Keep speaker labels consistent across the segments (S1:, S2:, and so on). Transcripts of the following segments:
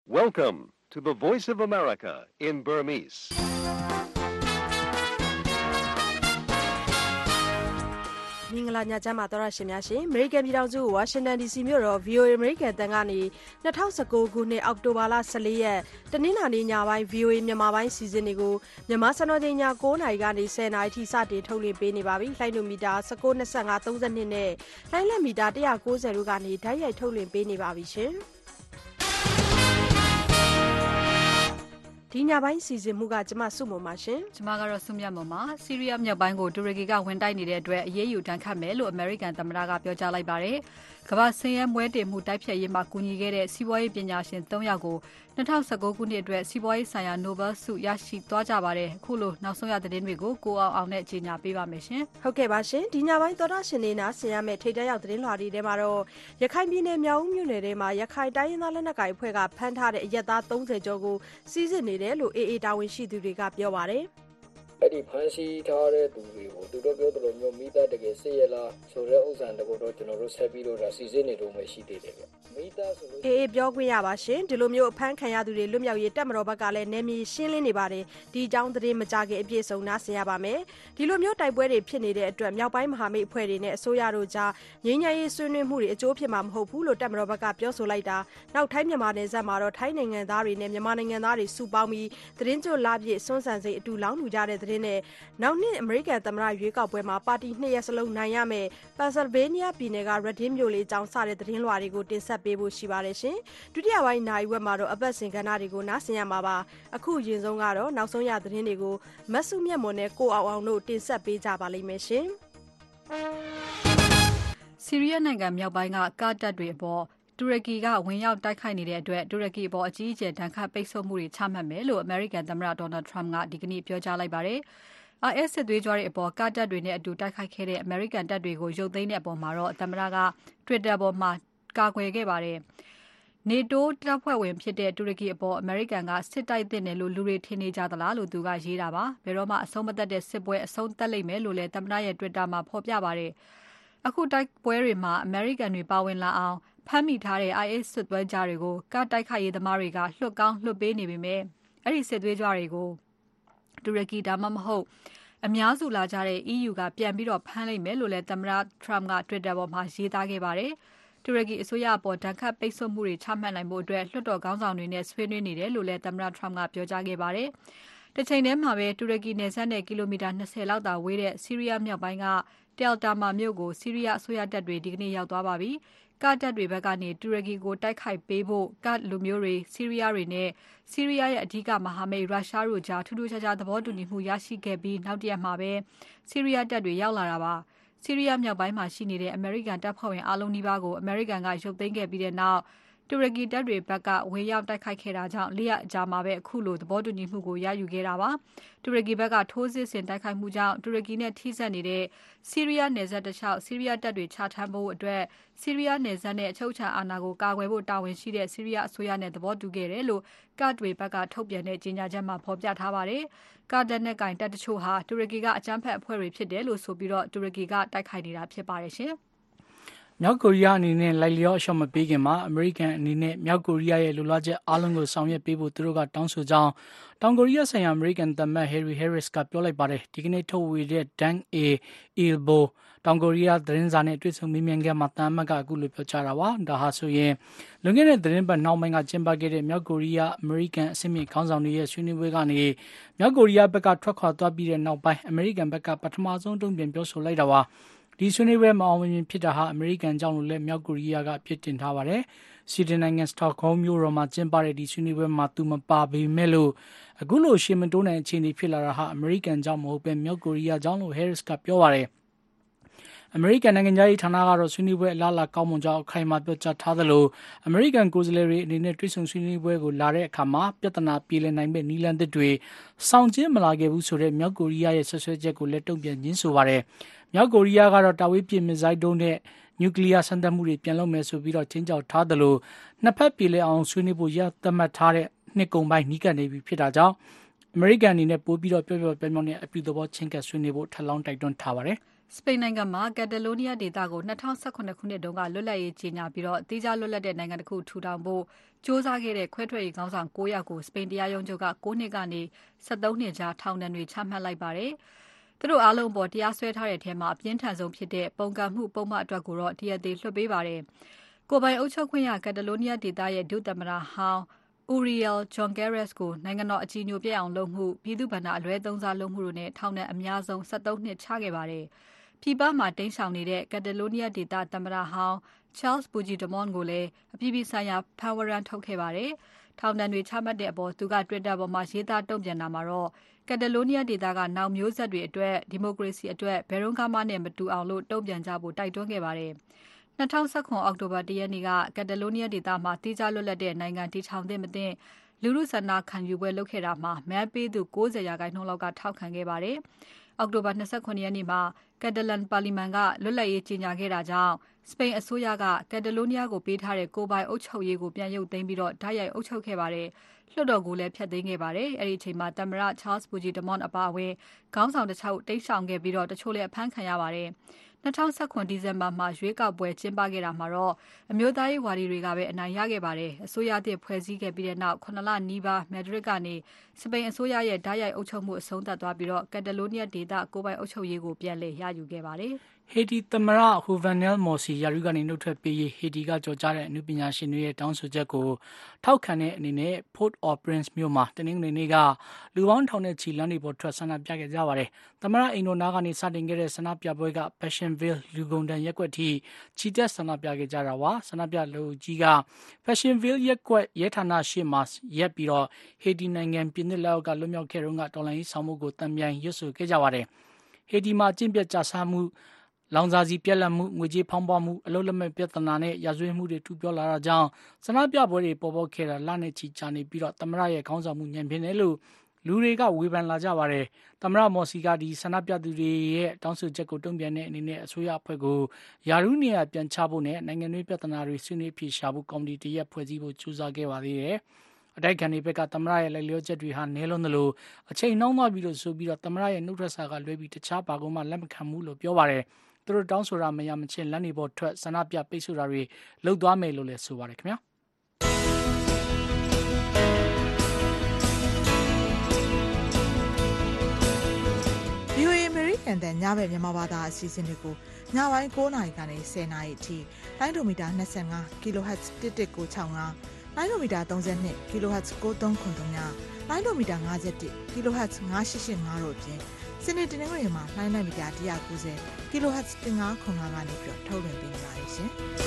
S1: Welcome to the Voice of America in Burmese.
S2: ။မင်္ဂလာညချမ်းပါတော်ရရှင်များရှင်။ American ပြည်ထောင်စု Washington DC မြို့တော် VOA American တန်ကနေ2019ခုနှစ်အောက်တိုဘာလ14ရက်တနင်္လာနေ့ညပိုင်း VOA မြန်မာပိုင်းစီစဉ်တွေကိုမြန်မာစံတော်ချိန်ည9:00နာရီကနေ10:00နာရီထိစတင်ထုတ်လွှင့်ပေးနေပါပြီ။လှိုင်းလူမီတာ19.25 32နဲ့လှိုင်းလက်မီတာ190တို့ကနေဓာတ်ရိုက်ထုတ်လွှင့်ပေးနေပါပြီရှင်။ဒီညပိုင်းစီစဉ်မှုကကျမစုမုံပါရှင်
S3: ကျမကတော့စုမြတ်မုံပါဆီးရီးယားမြောက်ပိုင်းကိုတူရကီကဝင်တိုက်နေတဲ့အတွက်အရေးယူတန်းခတ်မယ်လို့အမေရိကန်သမ္မတကပြောကြားလိုက်ပါတယ်ကမ္ဘာဆင်းရဲမွဲတေမှုတိုက်ဖျက်ရေးမှာကူညီခဲ့တဲ့စီးပွားရေးပညာရှင်3ယောက်ကို2019ခုနှစ်အတွက်စီးပွားရေးဆိုင်ရာ Nobel ဆုရရှိသွားကြပါတယ်အခုလိုနောက်ဆုံးရသတင်းတွေကိုကိုအောင်နဲ့ကြီးညာပေးပါမယ်ရှင်
S2: ဟုတ်ကဲ့ပါရှင်ဒီညပိုင်းသောတာရှင်နေနာဆင်ရမယ့်ထိတ်တဲရောက်သတင်းလွှာတွေထဲမှာတော့ရခိုင်ပြည်နယ်မြောက်ဦးမြို့နယ်ထဲမှာရခိုင်တိုင်းရင်းသားလက်နက်ကိုင်အဖွဲ့ကဖမ်းထားတဲ့အရက်သား30ကျော်ကိုစီးစစ်နေတယ်လို့ AA တာဝန်ရှိသူတွေကပြောပါတယ်
S4: အဲ့ဒီဖမ်းဆီးထားတဲ့သူတွေကိုသူတို့ပြောသလိုမျိုးမိသားတကယ်စစ်ရလားဆိုတဲ့ဥစ္စာတကူတော့ကျွန်တော်တို့ဆက်ပြီးတော့ဒါစီစစ်နေတော့မှရှိသေးတယ်ဗျမိသားဆိုလို့
S2: အေးပြောခွင့်ရပါရှင်ဒီလိုမျိုးအဖမ်းခံရသူတွေလွတ်မြောက်ရေးတပ်မတော်ဘက်ကလည်းနယ်မြေရှင်းလင်းနေပါတယ်ဒီအကြောင်းသတင်းမကြခင်အပြည့်စုံနားဆင်ရပါမယ်ဒီလိုမျိုးတိုက်ပွဲတွေဖြစ်နေတဲ့အတွက်မြောက်ပိုင်းမဟာမိတ်အဖွဲ့တွေနဲ့အစိုးရတို့ကြားငြိမ်းချမ်းရေးဆွေးနွေးမှုတွေအကျိုးဖြစ်မှာမဟုတ်ဘူးလို့တပ်မတော်ဘက်ကပြောဆိုလိုက်တာနောက်ထိုင်းမြန်မာနယ်စပ်မှာတော့ထိုင်းနိုင်ငံသားတွေနဲ့မြန်မာနိုင်ငံသားတွေစုပေါင်းပြီးသတင်းကြိုလာပြည့်စွန်းစံစိတ်အတူလောင်းလူကြတဲ့သတင်းနဲ့နောက်နှစ်အမေရိကန်သမ္မတရွေးကောက်ပွဲမှာပါတီ2ရက်စလုံးနိုင်ရမယ်ပန်ဆယ်ဗေးနီးယားပြည်နယ်က Reading မြို့လေးအကြောင်းစတဲ့သတင်းလွှာတွေကိုတင်ဆက်ပေးဖို့ရှိပါတယ်ရှင်ဒုတိယပိုင်းနိုင်ဝက်မှာတော့အပတ်စဉ်ကဏ္ဍတွေကိုနားဆင်ရမှာပါအခုရင်ဆုံးကတော့နောက်ဆုံးရသတင်းတွေကိုမဆုမြတ်မွန်နဲ့ကိုအောင်တို့တင်ဆက်ပေးကြပါလိမ့်မယ်ရှင်
S3: ဆီးရီးယားနိုင်ငံမြောက်ပိုင်းကကားတပ်တွေအပေါ်တူရကီကဝင်ရောက်တိုက်ခိုက်နေတဲ့အတွက်တူရကီအပေါ်အကြီးအကျယ်ဒဏ်ခတ်ပိတ်ဆို့မှုတွေချမှတ်မယ်လို့ American သမ္မတ Donald Trump ကဒီကနေ့ပြောကြားလိုက်ပါတယ်။ IS စစ်သွေးကြွတွေအပေါ်ကားတပ်တွေနဲ့အတူတိုက်ခိုက်ခဲ့တဲ့ American တပ်တွေကိုရုပ်သိမ်းတဲ့အပေါ်မှာတော့သမ္မတက Twitter ပေါ်မှာကာကွယ်ခဲ့ပါတယ်။ NATO တပ်ဖွဲ့ဝင်ဖြစ်တဲ့တူရကီအပေါ် American ကစစ်တိုက်သင့်တယ်လို့လူတွေထင်နေကြသလားလို့သူကရေးတာပါ။ဘယ်တော့မှအဆုံးမသတ်တဲ့စစ်ပွဲအဆုံးသတ်လိမ့်မယ်လို့လည်းသမ္မတရဲ့ Twitter မှာဖော်ပြပါတယ်။အခုတိုက်ပွဲတွေမှာ American တွေပါဝင်လာအောင်ဖမ်းမိထားတဲ့ IS စစ်သွေးကြွတွေကိုကားတိုက်ခိုက်ရေးသမားတွေကလွှတ်ကောင်းလွှတ်ပေးနေပေမဲ့အဲ့ဒီစစ်သွေးကြွတွေကိုတူရကီဒါမှမဟုတ်အများစုလာကြတဲ့ EU ကပြန်ပြီးတော့ဖမ်းလိုက်မယ်လို့လည်းသမ္မတ Trump က Twitter ပေါ်မှာရေးသားခဲ့ပါတယ်။တူရကီအစိုးရအပေါ်ဒဏ်ခတ်ပိတ်ဆို့မှုတွေချမှတ်နိုင်ဖို့အတွက်လွှတ်တော်ခေါင်းဆောင်တွေနဲ့ဆွေးနွေးနေတယ်လို့လည်းသမ္မတ Trump ကပြောကြားခဲ့ပါတယ်။တစ်ချိန်တည်းမှာပဲတူရကီနယ်စပ်နဲ့ကီလိုမီတာ20လောက်သာဝေးတဲ့ဆီးရီးယားမြောက်ပိုင်းက Tal Tamr မြို့ကိုဆီးရီးယားအစိုးရတပ်တွေဒီကနေ့ရောက်သွားပါပြီ။ကာ့တပ်တွေဘက်ကနေတူရကီကိုတိုက်ခိုက်ပေးဖို့ကာ့လူမျိုးတွေဆီးရီးယားတွေနဲ့ဆီးရီးယားရဲ့အဓိကမဟာမိတ်ရုရှားတို့ကြားထူးထူးခြားခြားသဘောတူညီမှုရရှိခဲ့ပြီးနောက်တရက်မှာပဲဆီးရီးယားတပ်တွေရောက်လာတာပါ။ဆီးရီးယားမြောက်ပိုင်းမှာရှိနေတဲ့အမေရိကန်တပ်ဖွဲ့ဝင်အားလုံးနီးပါးကိုအမေရိကန်ကရုပ်သိမ်းခဲ့ပြီးတဲ့နောက်တူရကီတပ်တွေဘက်ကဝင်ရောက်တိုက်ခိုက်ခဲ့တာကြောင့်၄ရက်အကြာမှာပဲအခုလိုသဘောတူညီမှုကိုရယူခဲ့တာပါ။တူရကီဘက်ကထိုးစစ်ဆင်တိုက်ခိုက်မှုကြောင့်တူရကီနဲ့ထိစပ်နေတဲ့ဆီးရီးယားနယ်စပ်တစ်လျှောက်ဆီးရီးယားတပ်တွေချထားဖို့အတွက်ဆီးရီးယားနယ်စပ်နဲ့အချုပ်အခြာအာဏာကိုကာကွယ်ဖို့တာဝန်ရှိတဲ့ဆီးရီးယားအစိုးရနဲ့သဘောတူခဲ့တယ်လို့ကာ့တွေဘက်ကထုတ်ပြန်တဲ့ကြေညာချက်မှာဖော်ပြထားပါတယ်။ကာ့တပ်နဲ့ကင်တပ်တချို့ဟာတူရကီကအကြမ်းဖက်အဖွဲ့တွေဖြစ်တယ်လို့ဆိုပြီးတော့တူရကီကတိုက်ခိုက်နေတာဖြစ်ပါတယ်ရှင်။
S5: မြောက်ကိုရီးယားအနေနဲ့လိုက်လျောအလျှော့မပေးခင်မှာအမေရိကန်အနေနဲ့မြောက်ကိုရီးယားရဲ့လိုလားချက်အားလုံးကိုဆောင်ရွက်ပေးဖို့သူတို့ကတောင်းဆိုကြောင်းတောင်ကိုရီးယားဆိုင်ရာအမေရိကန်သမ္မတ Harry Harris ကပြောလိုက်ပါတယ်ဒီကနေ့ထုတ်ဝေတဲ့ Dan Ilbo တောင်ကိုရီးယားသတင်းစာနဲ့တွေ့ဆုံမေးမြန်းခန်းမှာတမ်မတ်ကအခုလိုပြောကြားတာပါဒါဟာဆိုရင်လွန်ခဲ့တဲ့သတင်းပတ်နောက်ပိုင်းကကျင်းပခဲ့တဲ့မြောက်ကိုရီးယားအမေရိကန်အဆင့်မြင့်ခေါင်းဆောင်တွေရဲ့ဆွေးနွေးပွဲကနေမြောက်ကိုရီးယားဘက်ကထွက်ခွာသွားပြီးတဲ့နောက်ပိုင်းအမေရိကန်ဘက်ကပထမဆုံးတုံ့ပြန်ပြောဆိုလိုက်တာပါဒီဆွေးနွေးပွဲမှာအောင်မြင်ဖြစ်တာဟာအမေရိကန်ကြောင့်လို့လည်းမြောက်ကိုရီးယားကအပြစ်တင်ထားပါတယ်။ဆွီဒင်နိုင်ငံစတော့ဟုမ်းမြို့တော်မှာကျင်းပတဲ့ဒီဆွေးနွေးပွဲမှာသူမပါပေမဲ့လို့အခုလိုရှေ့မတိုးနိုင်အခြေအနေဖြစ်လာတာဟာအမေရိကန်ကြောင့်မဟုတ်ပဲမြောက်ကိုရီးယားကြောင့်လို့ Harris ကပြောပါတယ်။အမေရိကန်နိုင်ငံသားရေးဌာနကတော့ဆွေးနွေးပွဲအလားအလာကောင်းမွန်ကြောင်းအခိုင်အမာပြောကြားထားသလိုအမေရိကန်ကိုယ်စားလှယ်တွေအနေနဲ့တွေ့ဆုံဆွေးနွေးပွဲကိုလာတဲ့အခါမှာပြဿနာပြေလည်နိုင်မဲ့နည်းလမ်းသစ်တွေဆောင်ကျဉ်မလာခဲ့ဘူးဆိုတဲ့မြောက်ကိုရီးယားရဲ့ဆွဆွဲချက်ကိုလည်းတုံ့ပြန်ညှင်းဆိုပါတယ်။မြောက်ကိုရီးယားကတော့တာဝေးပစ်မစ်ဇိုင်းဒုံးနဲ့နျူကလ িয়ার စမ်းသပ်မှုတွေပြန်လုပ်မယ်ဆိုပြီးတော့ချင်းချောက်ထားသလိုနှစ်ဖက်ပြေလည်အောင်ဆွေးနွေးဖို့ရသတ်မှတ်ထားတဲ့နှစ်ကုန်ပိုင်းနီးကပ်နေပြီဖြစ်တာကြောင့်အမေရိကန်အနေနဲ့ပို့ပြီးတော့ပြောပြောနဲ့အပြုသဘောချင်းကပ်ဆွေးနွေးဖို့ထပ်လောင်းတိုက်တွန်းထားပါတယ်။
S3: စပိန်နိုင်ငံမှာကက်တလိုနီးယားဒေသကို2018ခုနှစ်တုန်းကလွတ်လပ်ရေးကြေညာပြီးသီးခြားလွတ်လပ်တဲ့နိုင်ငံတစ်ခုထူထောင်ဖို့ကြိုးစားခဲ့တဲ့ခွဲထွက်ရေးခေါင်းဆောင်9ယောက်ကိုစပိန်တရားရုံးချုပ်က9နှစ်ကနေ13နှစ်ကြားထောင်ဒဏ်တွေချမှတ်လိုက်ပါတယ်။သူတို့အားလုံးပေါ်တရားစွဲထားတဲ့ထဲမှာအပြင်းထန်ဆုံးဖြစ်တဲ့ပုန်ကန်မှုပုံမှန်အတွက်ကိုတော့တရားသေလွှတ်ပေးပါတယ်။ကိုပိုင်အုပ်ချုပ်ခွင့်ရကက်တလိုနီးယားဒေသရဲ့ဒုသမ္မတဟောင်းUriel Junqueras ကိုနိုင်ငံတော်အကြည်ညိုပျက်အောင်လုပ်မှုပြည်သူ့ဘဏ္ဍာအလွဲသုံးစားလုပ်မှုတို့နဲ့ထောင်ဒဏ်အများဆုံး13နှစ်ချခဲ့ပါတယ်။ပြည်ပမှာတိမ်းရှောင်နေတဲ့ကက်တလိုနီးယားဒေသသမ္မတဟောင်း Charles Puigdemont ကိုလည်းအပြည်ပြည်ဆိုင်ရာဖမ်းဝရမ်းထုတ်ခဲ့ပါတယ်။ထောင်ဒဏ်တွေချမှတ်တဲ့အပေါ်သူက Twitter ပေါ်မှာရေးသားတုံ့ပြန်တာမှာတော့ကက်တလိုနီးယားဒေသကနောင်မျိုးဆက်တွေအတွက်ဒီမိုကရေစီအတွက်ဘယ်တော့မှနဲ့မတူအောင်လို့တုံ့ပြန်ကြဖို့တိုက်တွန်းခဲ့ပါတယ်။2019အောက်တိုဘာ1ရက်နေ့ကကက်တလိုနီးယားဒေသမှာတိကျလွတ်လပ်တဲ့နိုင်ငံတည်ထောင်သင့်မသင့်လူထုဆန္ဒခံယူပွဲလုပ်ခဲ့တာမှာမဲပေးသူ90%လောက်ကထောက်ခံခဲ့ပါတယ်။အောက်တိုဘာ29ရက်နေ့မှာကက်တလန်ပါလီမန်ကလွတ်လပ်ရေးကြေညာခဲ့တာကြောင့်စပိန်အစိုးရကကက်တလိုနီးယားကိုပေးထားတဲ့ကိုပိုင်အုပ်ချုပ်ရေးကိုပြန်ရုပ်သိမ်းပြီးဓာတ်ရိုက်အုပ်ချုပ်ခဲ့ပါတယ်။လွှတ်တော်ကိုလည်းဖျက်သိမ်းခဲ့ပါတယ်။အဲဒီအချိန်မှာသမ္မတ Charles Puigdemont အပါအဝင်ခေါင်းဆောင်တချို့တိမ်းရှောင်ခဲ့ပြီးတချို့လည်းအဖမ်းခံရပါတယ်။2019ဒီဇင်ဘာမှာရွေးကောက်ပွဲကျင်းပခဲ့တာမှာတော့အမျိုးသားရေးဝါဒီတွေကပဲအနိုင်ရခဲ့ပါတယ်။အစိုးရသစ်ဖွဲ့စည်းခဲ့ပြီးတဲ့နောက်9လနီးပါးမက်ဒရစ်ကနေစပိန်အစိုးရရဲ့ဓာတ်ရိုက်အုပ်ချုပ်မှုအဆုံးသတ်သွားပြီးကက်တလိုနီးယားဒေသကိုပိုင်အုပ်ချုပ်ရေးကိုပြန်လည်ရယူခဲ့ပါတယ်။
S5: ဟေတီသမ္မတ Jovenel Moïse ရာထူးကနေနှုတ်ထွက်ပေးရေးဟေတီကကြော်ကြားတဲ့အနုပညာရှင်တွေရဲ့တောင်းဆိုချက်ကိုထောက်ခံတဲ့အနေနဲ့ Port-au-Prince မြို့မှာတနင်္ဂနွေနေ့ကလူပေါင်းထောင်နဲ့ချီလမ်းတွေပေါ်ထွက်ဆန္ဒပြခဲ့ကြပါတယ်။သမ္မတအိမ်တော်နားကနေစတင်ခဲ့တဲ့ဆန္ဒပြပွဲက Passionville လူကုန်တန်းရက်ကွက်ထိချီတက်ဆန္ဒပြခဲ့ကြတာပါ။ဆန္ဒပြလူကြီးက Passionville ရက်ကွက်ရဲဌာနရှေ့မှာရက်ပြီးဟေတီနိုင်ငံပြည်နှစ်လက်အောက်ကလွတ်မြောက်ခဲ့တော့ကတော်လှန်ရေးဆောင်မှုကိုတံပြန်ရွတ်ဆိုခဲ့ကြပါတယ်။ဟေတီမှာအကျင့်ပြတ်ကြဆမှုလောင်စာစီပြက်လက်မှုငွေကြေးဖောင်းပွားမှုအလုပ်လက်မဲ့ပြဿနာနဲ့ရာဇဝတ်မှုတွေထူပြောလာတာကြောင့်ဆန္ဒပြပွဲတွေပေါ်ပေါက်ခဲ့တာလနဲ့ချီကြာနေပြီးသမ္မတရဲ့ခေါင်းဆောင်မှုညံ့ဖျင်းတယ်လို့လူတွေကဝေဖန်လာကြပါတယ်။သမ္မတမော်စီကဒီဆန္ဒပြသူတွေရဲ့တောင်းဆိုချက်ကိုတုံ့ပြန်တဲ့အနေနဲ့အစိုးရအဖွဲ့ကိုယာရုနေရပြန်ချဖို့နဲ့နိုင်ငံရေးပြဿနာတွေဆွေးနွေးဖြေရှာဖို့ကော်မတီတရက်ဖွဲ့စည်းဖို့ကြိုးစားခဲ့ပါသေးတယ်။အတိုက်ခံတွေဘက်ကသမ္မတရဲ့လိုက်လျောချက်တွေဟာနဲလုံးသလိုအချိန်နှောင်းသွားပြီးလို့ဆိုပြီးသမ္မတရဲ့နှုတ်ထွက်စာကလွဲပြီးတခြားဘာကုန်မှလက်မခံဘူးလို့ပြောပါတယ်။သူတို့တောင်းဆိုတာမရမချင်းလမ်းတွေပေါ်ထွက်ဆန္ဒပြပိတ်ဆို့တာတွေလုပ်သွားမယ်လို့လည်းဆိုပါတယ်ခင်ဗျာ
S6: ။ VOA American တဲ့ညဘက်မြန်မာဘာသာအစီအစဉ်တွေကိုညပိုင်း9:00နာရီကနေ10:00နာရီအထိလိုင်းဒိုမီတာ25 kHz 11965လိုင်းဒိုမီတာ32 kHz 9393လိုင်းဒိုမီတာ51 kHz 9885တို့အပြင်စနေတနင်္ဂနွေမှာလိုင်းနံမီတာ190 kHz 1505ကနေပြီးထုတ်လွှင့်ပေးနေပါတယ်ရှင်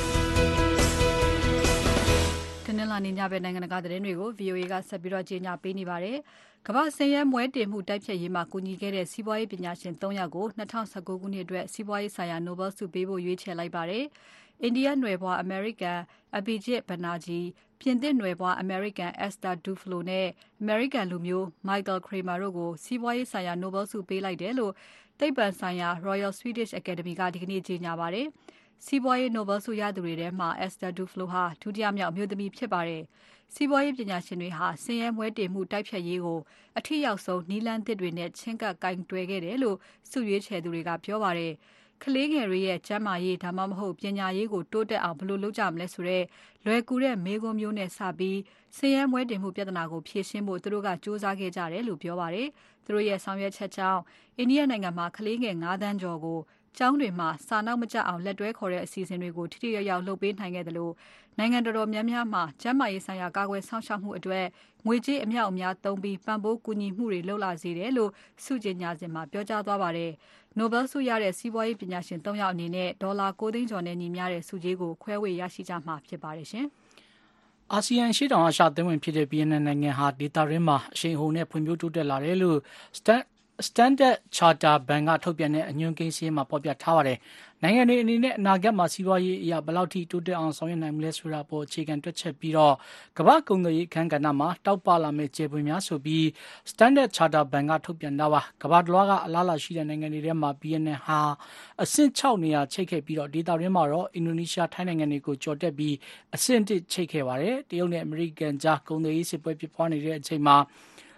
S3: ။တနင်္လာနေ့ညဘက်နိုင်ငံတကာသတင်းတွေကို VOA ကဆက်ပြီးကြေညာပေးနေပါတယ်။ကမ္ဘာဆင်းရဲမွဲတေမှုတိုက်ဖျက်ရေးမှာကူညီခဲ့တဲ့စီးပွားရေးပညာရှင်3ယောက်ကို2019ခုနှစ်အတွက်စီးပွားရေးဆိုင်ရာ Nobel ဆုပေးဖို့ရွေးချယ်လိုက်ပါတယ်။အိန္ဒိယနွယ်ဖွားအမေရိကန် Abhijit Banerjee ပြင်သစ်နွယ်ဖွားအမေရိကန် Esther Duflo နဲ့အမေရိကန်လူမျိုး Michael Kramer တို့ကိုစီးပွားရေးဆိုင်ရာ Nobel ဆုပေးလိုက်တယ်လို့သိပ္ပံဆိုင်ရာ Royal Swedish Academy ကဒီကနေ့ကြေညာပါတယ်။စီးပွားရေး Nobel ဆုရသူတွေထဲမှာ Esther Duflo ဟာဒုတိယမြောက်အမျိုးသမီးဖြစ်ပါတယ်။စီးပွားရေးပညာရှင်တွေဟာဆင်းရဲမွဲတေမှုတိုက်ဖျက်ရေးကိုအထူးရောက်ဆုံးနည်းလမ်းသစ်တွေနဲ့ချင်းကပ်ကင်တွယ်ခဲ့တယ်လို့ဆုရွေးချယ်သူတွေကပြောပါတယ်။ကလေးငယ်တွေရဲ့ကျန်းမာရေးဒါမှမဟုတ်ပညာရေးကိုတိုးတက်အောင်ဘယ်လိုလုပ်ကြမလဲဆိုတဲ့လွယ်ကူတဲ့မေးခွန်းမျိုးနဲ့စပြီးဆင်းရဲမွဲတေမှုပြဿနာကိုဖြေရှင်းဖို့သူတို့ကစူးစမ်းခဲ့ကြတယ်လို့ပြောပါတယ်။သူတို့ရဲ့ဆောင်ရွက်ချက်ကြောင့်အိန္ဒိယနိုင်ငံမှာကလေးငယ်9သန်းကျော်ကိုကျောင်းတွေမှာစာနောက်မကျအောင်လက်တွဲခေါ်တဲ့အစီအစဉ်တွေကိုထိထိရောက်ရောက်လုပ်ပေးနိုင်ခဲ့တယ်လို့နိုင်ငံတော်တော်များများမှာကျန်းမာရေးဆိုင်ရာကာကွယ်ဆောင်ရှောက်မှုအတွက်ငွေကြေးအမြောက်အများသုံးပြီးပံ့ပိုးကူညီမှုတွေလုပ်လာစေတယ်လို့ဆုကြေညာစဉ်မှာပြောကြားသွားပါတယ်။ Nobel ဆုရတဲ့စီးပွားရေးပညာရှင်3ယောက်အနေနဲ့ဒေါ်လာ9သိန်းကျော်နဲ့ညီမျှတဲ့ဆုကြေးကိုခွဲဝေရရှိကြမှာဖြစ်ပါတယ်ရှင်
S5: ။အာဆီယံရှေ့တောင်အာရှသင်းဝင်ဖြစ်တဲ့ဗီယက်နမ်နိုင်ငံဟာဒေသရင်းမှာအရှိန်အဟုန်နဲ့ဖွံ့ဖြိုးတိုးတက်လာတယ်လို့ Standard Chartered Bank ကထုတ်ပြန်တဲ့အညွှန်းကိန်းစာရင်းမှာဖော်ပြထားပါတယ်။နိုင်ငံတွေအနေနဲ့အနာဂတ်မှာစီးပွားရေးအရာဘယ်လောက်ထိတိုးတက်အောင်ဆောင်ရွက်နိုင်မလဲဆိုတာပေါ်အခြေခံတွက်ချက်ပြီးကမ္ဘာ့ကုန်သွယ်ရေးအခန်းကဏ္ဍမှာတောက်ပလာမယ့်ကျေပွေများဆိုပြီး Standard Chartered Bank ကထုတ်ပြန်တာပါ။ကမ္ဘာတလွှားကအလားအလာရှိတဲ့နိုင်ငံတွေထဲမှာဗီယက်နမ်ဟာအဆင့်6နေရာချိတ်ခဲ့ပြီးဒေသရင်းမှာတော့အင်ဒိုနီးရှားထိုင်းနိုင်ငံတွေကိုကျော်တက်ပြီးအဆင့်1ချိတ်ခဲ့ပါတယ်။တရုတ်နဲ့အမေရိကန်ကြားကုန်သွယ်ရေးစစ်ပွဲဖြစ်ပွားနေတဲ့အချိန်မှာ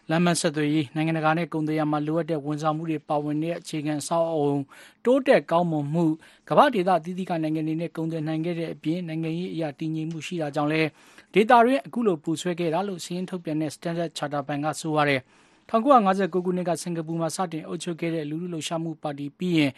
S5: လမ်းမဆက်သွယ်ရေးနိုင်ငံတကာနဲ့ကုန်သွယ်ရေးမှာလိုအပ်တဲ့ဝန်ဆောင်မှုတွေပါဝင်တဲ့အခြေခံအဆောက်အအုံတိုးတက်ကောင်းမွန်မှုကမ္ဘာဒေသအသီးသီးကနိုင်ငံတွေနဲ့ကုန်သွယ်နိုင်ခဲ့တဲ့အပြင်နိုင်ငံရေးအရာတည်ငြိမ်မှုရှိတာကြောင့်လည်းဒေသတွင်းအခုလိုပူဆွဲခဲ့တာလို့စီးရင်ထုတ်ပြန်တဲ့ Standard Charter ဘဏ်ကဆိုပါတယ်1959ခုနှစ်ကစင်ကာပူမှာစတင်အုပ်ချုပ်ခဲ့တဲ့လူထုလှုပ်ရှားမှုပါတီပြီးရင်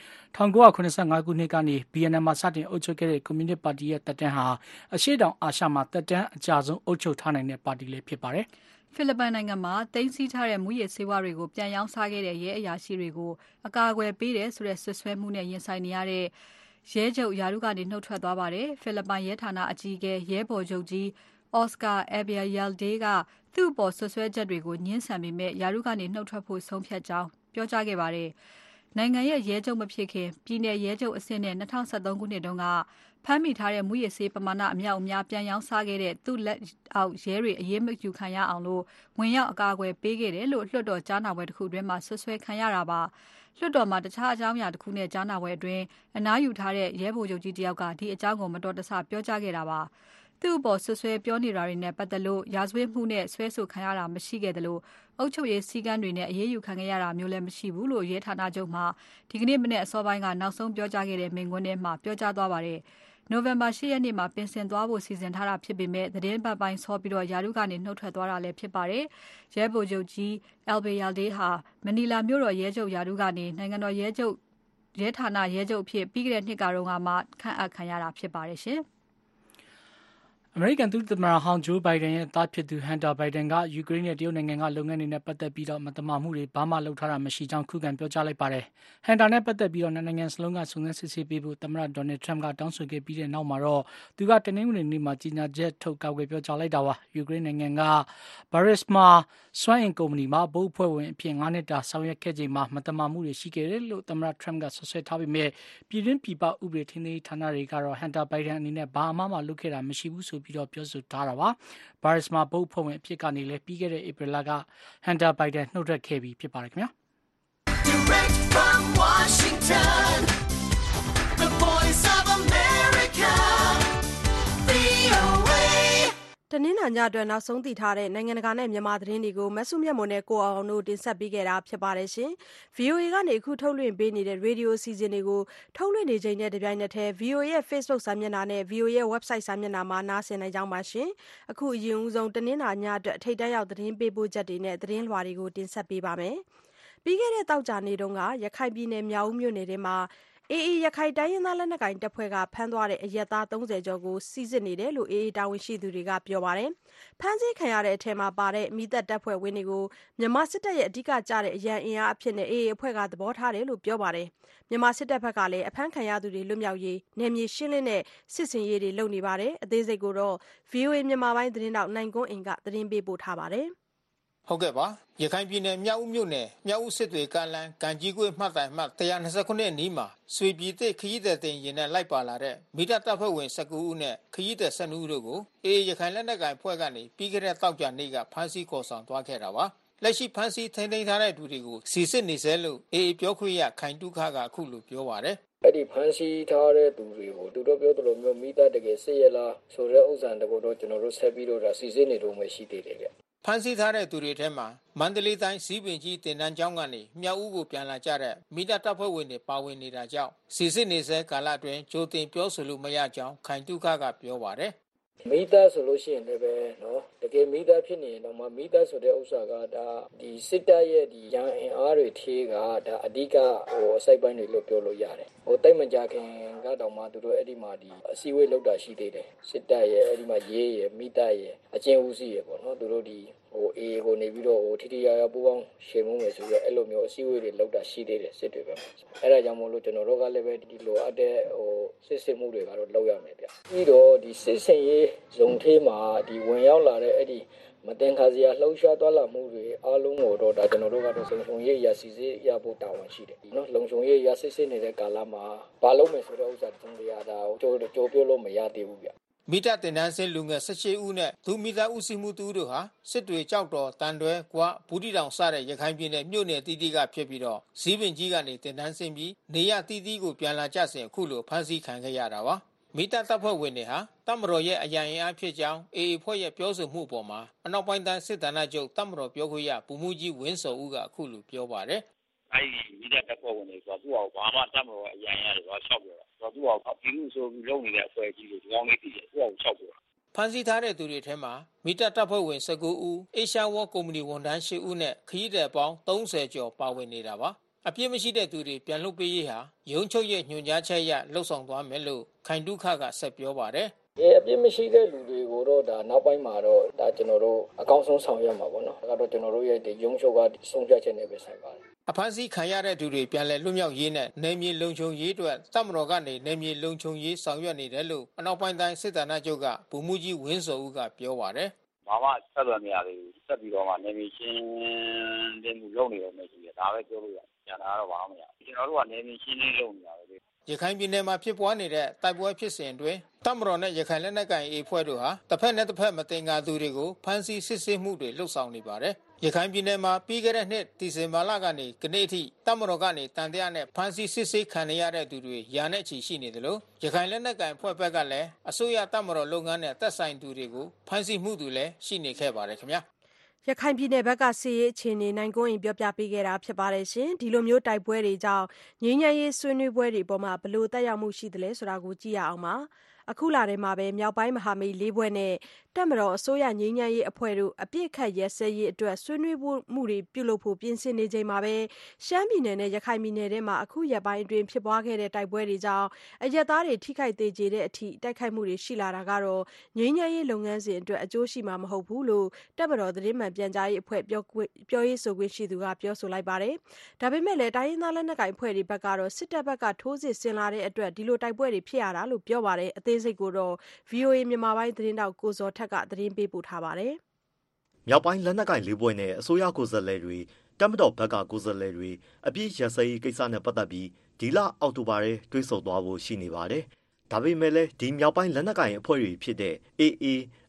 S5: 1985ခုနှစ်ကနေ BNN မှာစတင်အုပ်ချုပ်ခဲ့တဲ့ကွန်မြူနစ်ပါတီရဲ့တပ်တန်းဟာအရှေ့တောင်အာရှမှာတပ်တန်းအကြဆုံးအုပ်ချုပ်ထားနိုင်တဲ့ပါတီလည်းဖြစ်ပါတယ်
S3: ။ဖိလစ်ပိုင်နိုင်ငံမှာတင်းစီထားတဲ့မူရစ်ဆေးဝါးတွေကိုပြန်ရောင်းစားခဲ့တဲ့ရဲအရာရှိတွေကိုအကာအကွယ်ပေးတယ်ဆိုတဲ့ဆွဆွဲမှုနဲ့ရင်ဆိုင်နေရတဲ့ရဲချုပ်ယာရုကနေနှုတ်ထွက်သွားပါတယ်။ဖိလစ်ပိုင်ရဲဌာနအကြီးအကဲရဲဘော်ချုပ်ကြီး Oscar Abiayalde ကသူ့အပေါ်ဆွဆွဲချက်တွေကိုညှင်းဆန်ပေမဲ့ယာရုကနေနှုတ်ထွက်ဖို့ဆုံးဖြတ်ကြောင်းပြောကြားခဲ့ပါတယ်။နိုင်ငံရဲ့ရဲချုပ်မဖြစ်ခင်ပြည်내ရဲချုပ်အဆင့်နဲ့2013ခုနှစ်တုန်းကဖမ်းမိထားတဲ့မူရစ်ဆေးပမာဏအမြောက်အများပြန်ရောင်းစားခဲ့တဲ့သူ့လက်အောက်ရဲတွေအရေးမယူခံရအောင်လို့ဝင်ရောက်အကာအကွယ်ပေးခဲ့တယ်လို့လွှတ်တော်ကြားနာပွဲတစ်ခုအတွင်းမှာဆွဆွဲခံရတာပါ။လွှတ်တော်မှာတခြားအကြောင်းအရာတစ်ခုနဲ့ကြားနာပွဲအတွင်းအနားယူထားတဲ့ရဲဗိုလ်ချုပ်ကြီးတယောက်ကဒီအကြောင်းကိုမတော်တဆပြောကြားခဲ့တာပါ။သူ့အပေါ်ဆွဆွဲပြောနေတာတွေနဲ့ပတ်သက်လို့ရာဇဝတ်မှုနဲ့ဆွဲဆိုခံရတာမရှိခဲ့တယ်လို့အုပ်ချုပ်ရေးစည်းကမ်းတွေနဲ့အရေးယူခံခဲ့ရတာမျိုးလည်းမရှိဘူးလို့ရဲဌာနချုပ်မှဒီကနေ့မနေ့အစောပိုင်းကနောက်ဆုံးပြောကြားခဲ့တဲ့မိန့်ခွန်းထဲမှာပြောကြားသွားပါတယ်။နိုဝင်ဘာ10ရက်နေ့မှာပင်စင်သွားဖို့စီစဉ်ထားတာဖြစ်ပေမဲ့သတင်းပတ်ပိုင်းစောပြီးတော့ယာရုကနေနှုတ်ထွက်သွားတာလည်းဖြစ်ပါတယ်။ရဲဗိုလ်ချုပ်ကြီး Abiayalde ဟာမနီလာမြို့တော်ရဲချုပ်ယာရုကနေနိုင်ငံတော်ရဲချုပ်ရဲဌာနရဲချုပ်အဖြစ်ပြီးခဲ့တဲ့နှစ်ကတော့မှခန့်အပ်ခံရတာဖြစ်ပါတယ်ရှင်။
S5: အမေရိကန်သမ္မတဟောင်းဂျိုးဘိုင်ဒန်ရဲ့သားဖြစ်သူဟန်တာဘိုင်ဒန်ကယူကရိန်းနဲ့တရုတ်နိုင်ငံကလုပ်ငန်းတွေနဲ့ပတ်သက်ပြီးတော့မတမာမှုတွေဘာမှလုပ်ထားတာမရှိကြောင်းခုခံပြောကြားလိုက်ပါတယ်။ဟန်တာနဲ့ပတ်သက်ပြီးတော့နိုင်ငံစလုံးကစုံစမ်းစစ်ဆေးပေးဖို့သမ္မတဒေါ်နယ်ထရမ့်ကတောင်းဆိုခဲ့ပြီးတဲ့နောက်မှာတော့သူကတနင်္ဂနွေနေ့မှာကြီးညာချက်ထုတ်ကာကွယ်ပြောကြားလိုက်တာပါ။ယူကရိန်းနိုင်ငံကဘာရစ်မာစွမ်းအင်ကုမ္ပဏီမှာဘုတ်ဖွဲ့ဝင်အဖြစ်9နှစ်တာဆောင်ရွက်ခဲ့ချိန်မှာမတမာမှုတွေရှိခဲ့တယ်လို့သမ္မတထရမ့်ကဆွဆွဲထားပေမဲ့ပြည်တွင်းပြည်ပဥပဒေထိန်းသိမ်းရေးဌာနတွေကတော့ဟန်တာဘိုင်ဒန်အနေနဲ့ဘာမှလုပ်ခဲ့တာမရှိဘူးဆိုပြီးတော့ပြောဆိုထားတာပါ။ဘာရစ်မာဘုတ်ဖွဲ့ဝင်အဖြစ်ကနေလည်းပြီးခဲ့တဲ့ဧပြီလကဟန်တာဘိုင်ဒန်နှုတ်ထွက်ခဲ့ပြီးဖြစ်ပါတယ်ခင်ဗျာ။ Direct from Washington, the voice of America, VOA
S2: တနင်္လာညအတွက်နောက်ဆုံးသိထားတဲ့နိုင်ငံတကာနဲ့မြန်မာသတင်းတွေကိုမဆုမြတ်မွန်နဲ့ကိုအောင်တို့တင်ဆက်ပေးခဲ့တာဖြစ်ပါတယ်ရှင်။ VOA ကနေအခုထုတ်လွှင့်ပေးနေတဲ့ရေဒီယိုအစီအစဉ်တွေကိုထုတ်လွှင့်နေချိန်နဲ့တပြိုင်နက်တည်း VOA ရဲ့ Facebook စာမျက်နှာနဲ့ VOA ရဲ့ website စာမျက်နှာမှာနားဆင်နိုင်ကြပါရှင်။အခုအရင်ဦးဆုံးတနင်္လာညအတွက်ထိပ်တန်းရောက်သတင်းပေးပို့ချက်တွေနဲ့သတင်းလွှာတွေကိုတင်ဆက်ပေးပါမယ်။ပြီးခဲ့တဲ့တောက်ကြနေ့တုန်းကရခိုင်ပြည်နယ်မြောက်ဦးမြို့နယ်ထဲမှာAA ရခိုင်တိုင်းရင်းသားလက်နက်ကိုင်တပ်ဖွဲ့ကဖမ်းသွားတဲ့အရက်သား30ကျော်ကိုစီစစ်နေတယ်လို့ AA တာဝန်ရှိသူတွေကပြောပါတယ်။ဖမ်းဆီးခံရတဲ့အထက်မှာပါတဲ့မိသက်တပ်ဖွဲ့ဝင်တွေကိုမြန်မာစစ်တပ်ရဲ့အဓိကကျတဲ့အရန်အင်အားအဖြစ်နဲ့ AA အဖွဲ့ကသဘောထားတယ်လို့ပြောပါတယ်။မြန်မာစစ်တပ်ဘက်ကလည်းအဖမ်းခံရသူတွေလွတ်မြောက်ရေးနယ်မြေရှင်းလင်းတဲ့စစ်ဆင်ရေးတွေလုပ်နေပါတယ်။အသေးစိတ်ကိုတော့ VOA မြန်မာပိုင်းသတင်းတောက်နိုင်ကွန်းအိမ်ကသတင်းပေးပို့ထားပါတယ်။
S7: ဟုတ်ကဲ့ပါရခိုင်ပြည်နယ်မြောက်ဦးမြို့နယ်မြောက်ဦးစစ်တွေကမ်းလန်းကံကြီးကွေ့မှတ်တိုင်မှတ်129အနီးမှာဆွေပြည်သစ်ခရီးသည်တင်ရင်နဲ့လိုက်ပါလာတဲ့မိသားတပ်ဖွဲ့ဝင်19ဦးနဲ့ခရီးသည်12ဦးတို့ကိုအေးရခိုင်လက်နက်ကိုင်ဖွဲ့ကနေပြီးခဲ့တဲ့တောက်ကြနေ့ကဖမ်းဆီးခေါ်ဆောင်သွားခဲ့တာပါလက်ရှိဖမ်းဆီးထိန်းသိမ်းထားတဲ့သူတွေကိုစီစစ်နေဆဲလို့အေးပြောခွင့်ရခိုင်တုခကအခုလိုပြောပါတယ်
S4: အဲ့ဒီဖမ်းဆီးထားတဲ့သူတွေကိုသူတို့ပြောသလိုမျိုးမိသားတကယ်စစ်ရလားဆိုတဲ့ဥစ္စာတကူတော့ကျွန်တော်တို့ဆက်ပြီးတော့စီစစ်နေတော့မှရှိသေးတယ်ဗျ
S7: ဖမ်းဆီးထားတဲ့သူတွေထဲမှာမန္တလေးတိုင်းစီးပင်ကြီးတင်တန်းကျောင်းကနေမြောက်ဦးကိုပြန်လာကြတဲ့မိသားတပ်ဖွဲ့ဝင်တွေပါဝင်နေတာကြောင့်စီစစ်နေဆဲကာလအတွင်းကြိုတင်ပြောဆိုလို့မရကြောင်းခိုင်တုခကပြောပါတယ်
S4: မိသားဆိုလို့ရှိရင်လည်းပဲနော်တကယ်မိသားဖြစ်နေတော့မှမိသားဆိုတဲ့ဥစ္စာကဒါဒီစစ်တပ်ရဲ့ဒီရန်အင်အားတွေထေးကဒါအဓိကအစိုက်ပိုင်းတွေလို့ပြောလို့ရတယ်တိတ်မကြခင်ကတော့မှသူတို့အဲ့ဒီမှာဒီအစည်းအဝေးလုပ်တာရှိသေးတယ်စစ်တပ်ရဲ့အဲ့ဒီမှာရေးရဲ့မိသားရဲ့အချင်းဦးစီးရဲ့ပေါ့နော်သူတို့ဒီအေးနေပြီးတော့ထိထိရရပူပေါင်းရှေ့မုံမယ်ဆိုတော့အဲ့လိုမျိုးအစည်းအဝေးတွေလုပ်တာရှိသေးတယ်စစ်တွေပဲအဲ့ဒါကြောင့်မို့လို့ကျွန်တော်တို့ကလည်းပဲဒီလိုအပ်တဲ့စစ်စစ်မှုတွေကတော့လုပ်ရမယ်ဗျပြီးတော့ဒီစစ်စင်ရေးဇုံထေးမှာဒီဝင်ရောက်လာတဲ့အဲ့ဒီမတင်ခါစရာလှုပ်ရှားသွားလာမှုတွေအားလုံးကိုတော့ဒါကျွန်တော်တို့ကတော့လုံခြုံရေးရစီစစ်ရဖို့တာဝန်ရှိတယ်နော်လုံခြုံရေးရစစ်စစ်နေတဲ့ကာလမှာဘာလုပ်မယ်ဆိုတဲ့ဥစ္စာတုံးတရားဒါကိုကြိုးပြောလို့မရသေးဘူးဗျ
S7: မိသားတင်တန်းစင်းလူငယ်18ဦးနဲ့သူမိသားဦးစီးမှုတူတို့ဟာစစ်တွေကြောက်တော်တန်တွဲကွာဘူးတီတောင်စတဲ့ရခိုင်ပြည်နယ်မြို့နယ်တီးတီးကဖြစ်ပြီးတော့စီးပင်ကြီးကနေတင်တန်းစင်းပြီးနေရတီးတီးကိုပြန်လာကြစဉ်အခုလိုဖမ်းဆီးခံခဲ့ရတာပါမီတာတပ်ဖွဲ့ဝင်တွေဟာတပ်မတော်ရဲ့အရန်အင်အားဖြစ်ကြောင်း AA ဖွဲ့ရဲ့ပြောဆိုမှုပေါ်မှာအနောက်ပိုင်းတိုင်းစစ်ဌာနချုပ်တပ်မတော်ပြောခွင့်ရဗိုလ်မှူးကြီးဝင်းစောဦးကအခုလိုပြောပါတယ်
S8: ။အဲဒီမီတာတပ်ဖွဲ့ဝင်တွေဆိုတော့သူ့အောင်ဘာမှတပ်မတော်အရန်ရတယ်ဆိုတော့ရှောက်ပြောတာ။သူ့အောင်ပြည်သူဆိုပြီးလုပ်နေတဲ့အဖွဲ့အစည်းတွေဒီကောင်းလေးသိတယ်သူ့အောင်ရှောက်ပြောတာ
S7: ဖမ်းဆီးထားတဲ့သူတွေထဲမှာမီတာတပ်ဖွဲ့ဝင်19ဦးအေရှာဝေါကုမ္ပဏီဝန်ထမ်း10ဦးနဲ့ခရီးသည်ပေါင်း30ကျော်ပါဝင်နေတာပါအပြစ်မရှိတဲ့သူတွေပြန်လွှတ်ပေးရေးဟာရုံးချုပ်ရဲ့ညွှန်ကြားချက်အရလှုပ်ဆောင်သွားမယ်လို့ခိုင်တုခကဆက်ပြောပါတယ်
S4: အပြစ်မရှိတဲ့လူတွေကိုတော့ဒါနောက်ပိုင်းမှာတော့ဒါကျွန်တော်တို့အကောင်းဆုံးဆောင်ရွက်မှာပေါ့နော်ဒါကတော့ကျွန်တော်တို့ရဲ့ဒီရုံးချုပ်ကဆုံးဖြတ်ချက်နဲ့ပဲဆိုင်ပါတယ်
S7: အဖမ်းဆီးခံရတဲ့သူတွေပြန်လည်လွတ်မြောက်ရေးနဲ့နယ်မြေလုံခြုံရေးအတွက်တပ်မတော်ကနေနယ်မြေလုံခြုံရေးဆောင်ရွက်နေတယ်လို့အနောက်ပိုင်းတိုင်းစစ်ဌာနချုပ်ကဗိုလ်မှူးကြီးဝင်းစောဦးကပြောပါတယ်
S8: ဘာမှဆက်သွယ်နေရတယ်ဆက်ပြီးတော့မှနယ်မြေရှင်းလင်းမှုလုပ်နေတော့မယ်ဆိုရင်ဒါပဲပြောလို့ရတယ်ကျန်တာတော့ဘာမှမရဘူးကျွန်တော်တို့ကနယ်မြေရှင်းလင်းလုပ်နေတာပဲ
S7: ရခိုင်ပြည်နယ်မှာဖြစ်ပွားနေတဲ့တိုက်ပွဲဖြစ်စဉ်အတွင်းတပ်မတော်နဲ့ရခိုင်လက်နက်ကိုင် AA ဖွဲ့တို့ဟာတစ်ဖက်နဲ့တစ်ဖက်မတင်ငါသူတွေကိုဖမ်းဆီးစစ်ဆေးမှုတွေလှုပ်ဆောင်နေပါတယ်။ရခိုင်ပြည်နယ်မှာပြီးခဲ့တဲ့နှစ်ဒီဇင်ဘာလကနေကနေ့အထိတပ်မတော်ကနေတန်တရားနဲ့ဖမ်းဆီးစစ်ဆေးခံရတဲ့သူတွေရာနဲ့ချီရှိနေတယ်လို့ရခိုင်လက်နက်ကိုင်ဖွဲ့ဘက်ကလည်းအစိုးရတပ်မတော်လုပ်ငန်းနဲ့သက်ဆိုင်သူတွေကိုဖမ်းဆီးမှုတွေလည်းရှိနေခဲ့ပါတယ်ခင်ဗျာ
S2: ။ရခိုင်ပြည်နယ်ဘက်ကစစ်ရေးအခြေအနေနိုင်ကိုရင်ပြောပြပေးခဲ့တာဖြစ်ပါတယ်ရှင်ဒီလိုမျိုးတိုက်ပွဲတွေကြောင့်ငြိမ်းချမ်းရေးဆွေးနွေးပွဲတွေပေါ်မှာဘလို့တက်ရောက်မှုရှိသလဲဆိုတာကိုကြည့်ရအောင်ပါအခုလာထဲမှာပဲမြောက်ပိုင်းမဟာမိတ်၄ဘွဲ့နဲ့တပ်မတော်အစိုးရငြိမ်းချမ်းရေးအဖွဲ့တို့အပြစ်ခတ်ရဲစဲရေးအတွက်ဆွေးနွေးမှုတွေပြုလုပ်ဖို့ပြင်ဆင်နေချိန်မှာပဲရှမ်းပြည်နယ်နဲ့ရခိုင်ပြည်နယ်ထဲမှာအခုရက်ပိုင်းအတွင်းဖြစ်ပွားခဲ့တဲ့တိုက်ပွဲတွေကြောင့်အရက်သားတွေထိခိုက်သေးတဲ့အထိတိုက်ခိုက်မှုတွေရှိလာတာကတော့ငြိမ်းချမ်းရေးလုပ်ငန်းစဉ်အတွက်အကျိုးရှိမှာမဟုတ်ဘူးလို့တပ်မတော်သတင်းမှန်ပြန်ကြားရေးအဖွဲ့ပြောရေးဆိုခွင့်ရှိသူကပြောဆိုလိုက်ပါတယ်ဒါပေမဲ့လည်းတိုင်းရင်းသားလက်နက်ကိုင်အဖွဲ့တွေဘက်ကတော့စစ်တပ်ဘက်ကထိုးစစ်ဆင်လာတဲ့အတွက်ဒီလိုတိုက်ပွဲတွေဖြစ်ရတာလို့ပြောပါတယ်အသေးစိတ်ကိုတော့ VOA မြန်မာပိုင်းသတင်းတောက်ကိုဇော်ထက်ကသတင်းပေးပို့ထားပါတယ်
S9: ။မြောက်ပိုင်းလက်နက်ကိုင်၄ဘွဲ့နဲ့အစိုးရကိုယ်စားလှယ်တွေတပ်မတော်ဘက်ကကိုယ်စားလှယ်တွေအပြည့်ရစရေးကိစ္စနဲ့ပတ်သက်ပြီးဒီလအောက်တိုဘာထဲတွဲဆုံသွားဖို့ရှိနေပါတယ်။ဒါပေမဲ့လည်းဒီမြောက်ပိုင်းလက်နက်ကိုင်အဖွဲ့တွေဖြစ်တဲ့ AA,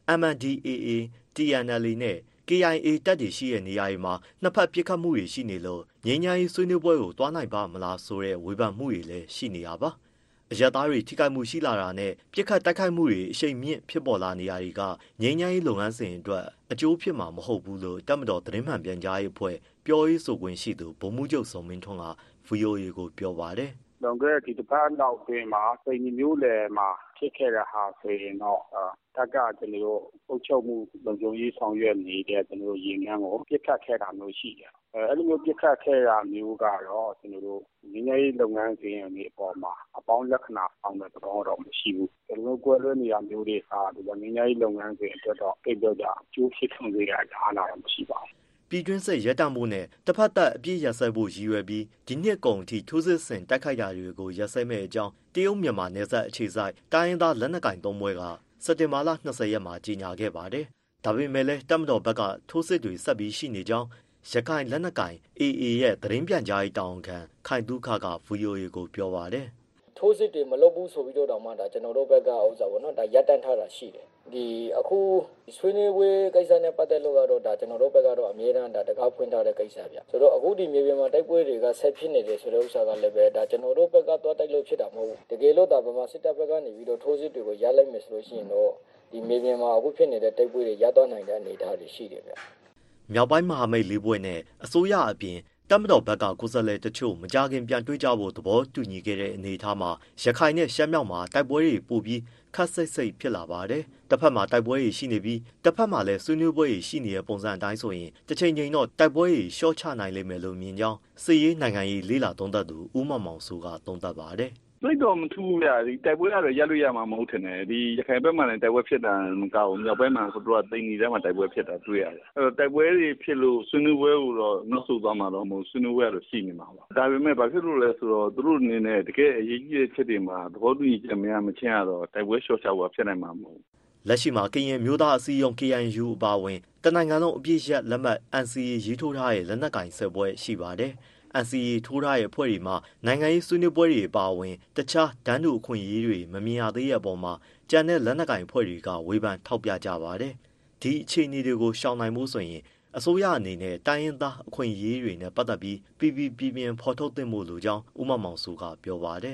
S9: MNDAA, TNLA နဲ့ KIA တပ်တွေရှိတဲ့နေရာတွေမှာနှစ်ဖက်ပစ်ခတ်မှုတွေရှိနေလို့ငြိမ်းချမ်းရေးဆွေးနွေးပွဲကိုတွားနိုင်ပါမလားဆိုတဲ့ဝေဖန်မှုတွေလည်းရှိနေတာပါ။အရက်သားတွေထိခိုက်မှုရှိလာတာနဲ့ပြစ်ခတ်တိုက်ခိုက်မှုတွေအရှိန်မြင့်ဖြစ်ပေါ်လာနေရတွေကငြိမ်းချမ်းရေးလုပ်ငန်းစဉ်အတွက်အကျိုးဖြစ်မှာမဟုတ်ဘူးလို့တပ်မတော်သတင်းမှန်ပြန်ကြားရေးအဖွဲ့ပြောရေးဆိုခွင့်ရှိသူဗိုလ်မှူးချုပ်စောမင်းထွန်းက VOA ကိုပြောပါတယ်
S10: ။လွန်ခဲ့တဲ့ဒီတစ်ပတ်လောက်တွင်မှာစိန်မျိုးလယ်မှာဖြစ်ခဲ့တဲ့ဟာဆိုရင်တော့တက်ကကျွန်တော်တို့အုပ်ချုပ်မှုလုံခြုံရေးဆောင်ရွက်နေတဲ့ကျွန်တော်တို့ရင်ငန်းကိုပြစ်ခတ်ခဲ့တာမျိုးရှိတယ်။အဲ့လိုမျိုးပြစ်ခတ်ခဲ့တာမျိုးကတော့ကျွန်တော်တို့ငင်းရေးလုပ်ငန်းစဉ်တွေအပေါ်မှာအပေါင်းလက္ခဏာဆောင်တဲ့သဘောတော့မရှိဘူး။ကျွန်တော်တို့ကွဲလွဲနေရမျိုးတွေဟာဒီငင်းရေးလုပ်ငန်းစဉ်အတွက်တော့ပြပြောကြအကျိုးဖြစ်ထွန်းစေတာအားလာတော့မရှိပါဘူး
S9: ။ပြည်တွင်းစစ်ရပ်တန့်မှုနဲ့တစ်ဖက်သက်အပြည့်ရစဲဖို့ရည်ရွယ်ပြီးဒီနှစ်ကုန်အထိထိုးစစ်ဆင်တိုက်ခိုက်တာတွေကိုရစဲမဲ့အကြောင်းတရုတ်မြန်မာနယ်စပ်အခြေစိုက်တိုင်းရင်းသားလက်နက်ကိုင်သုံးဘွဲကစက်တင်ဘာလ20ရက်မှာကြေညာခဲ့ပါတယ်။ဒါပေမဲ့လည်းတပ်မတော်ဘက်ကထိုးစစ်တွေဆက်ပြီးရှိနေကြောင်းရခိုင်လက်နက်ကိုင် AA ရဲ့သတင်းပြန်ကြားရေးတာဝန်ခံခိုင်တုခက VOA ကိုပြောပါတယ်
S4: ။ထိုးစစ်တွေမလုပ်ဘူးဆိုပြီးတော့တောင်မှဒါကျွန်တော်တို့ဘက်ကဥစ္စာပေါ့နော်ဒါရပ်တန့်ထားတာရှိတယ်။ဒီအခုဆွေးနွေးပွဲကိစ္စနဲ့ပတ်သက်လို့ကတော့ဒါကျွန်တော်တို့ဘက်ကတော့အမြဲတမ်းဒါတကားဖွင့်ထားတဲ့ကိစ္စဗျ။ဆိုတော့အခုဒီမြေပြင်မှာတိုက်ပွဲတွေကဆက်ဖြစ်နေတယ်ဆိုတဲ့ဥစ္စာကလည်းပဲဒါကျွန်တော်တို့ဘက်ကသွားတိုက်လို့ဖြစ်တာမဟုတ်ဘူး။တကယ်လို့ဒါဗမာစစ်တပ်ဘက်ကနေပြီးတော့ထိုးစစ်တွေကိုရပ်လိုက်မယ်ဆိုလို့ရှိရင်တော့ဒီမြေပြင်မှာအခုဖြစ်နေတဲ့တိုက်ပွဲတွေရပ်သွားနိုင်တဲ့အနေအထားတွေရှိတယ်ဗျ
S9: ။မြောက်ပိုင်းမဟာမိတ်၄ဘွဲ့နဲ့အစိုးရအပြင်တပ်မတော်ဘက်ကကိုယ်စားလှယ်တချို့မကြခင်ပြန်တွေ့ကြဖို့သဘောတူညီခဲ့တဲ့အနေအထားမှာရခိုင်နဲ့ရှမ်းမြောက်မှာတိုက်ပွဲတွေပိုပြီးခက်စိတ်စိတ်ဖြစ်လာပါတယ်။တစ်ဖက်မှာတိုက်ပွဲတွေရှိနေပြီးတစ်ဖက်မှာလည်းဆွေးနွေးပွဲတွေရှိနေတဲ့ပုံစံအတိုင်းဆိုရင်တစ်ချိန်ချိန်တော့တိုက်ပွဲတွေရှော့ချနိုင်လိမ့်မယ်လို့မြင်ကြောင်းစစ်ရေးနိုင်ငံရေးလေးလာသုံးသပ်သူဦးမောင်မောင်စိုးကသုံးသပ်ပါတယ်
S10: ။သိတော့မထူးဗျာဒီတိုက်ပွဲကတော့ရပ်လို့ရမှာမဟုတ်ထင်တယ်ဒီရခိုင်ဘက်မှာလည်းတိုက်ပွဲဖြစ်တာမကောက်ဘူးမြောက်ဘက်မှာဆိုတော့တိမ်ကြီးထဲမှာတိုက်ပွဲဖြစ်တာတွေ့ရတယ်အဲ့တော့တိုက်ပွဲတွေဖြစ်လို့ဆွေးနွေးပွဲကိုတော့နောက်ဆုတ်သွားမှာတော့မဟုတ်ဆွေးနွေးပွဲကတော့ရှိနေမှာပါဒါပေမဲ့ဘာဖြစ်လို့လဲဆိုတော့သူတို့အနေနဲ့တကယ်အရေးကြီးတဲ့ချက်တွေမှာသဘောတူညီချက်များမချင်းရတော့တိုက်ပွဲလျှော့ချဖို့ဖြစ်နိုင်မှာမဟုတ်
S9: လက်ရှိမှာကရင်မျိုးသားအစည်းအရုံး KNU အပါအဝင်တနိုင်ငံလုံးအပြည့်ရက်လက်မှတ် NCA ရေးထိုးထားတဲ့လက်နက်ကင်ဆက်ပွဲရှိပါတယ်NCA ထိုးထားတဲ့အဖွဲ့တွေမှာနိုင်ငံရေးဆွေးနွေးပွဲတွေအပါအဝင်တခြားတန်းတူအခွင့်အရေးတွေမမြင်ရသေးတဲ့အပေါ်မှာကြံတဲ့လက်နက်ကင်အဖွဲ့တွေကဝေဖန်ထောက်ပြကြပါတယ်။ဒီအခြေအနေတွေကိုရှောင်နိုင်မှုဆိုရင်အစိုးရအနေနဲ့တိုင်းရင်းသားအခွင့်အရေးတွေနဲ့ပတ်သက်ပြီးပြည်ပြင်းဖော်ထုတ်သင့်ဖို့လိုကြောင်းဦးမောင်မောင်စိုးကပြောပါတယ်
S10: ။တ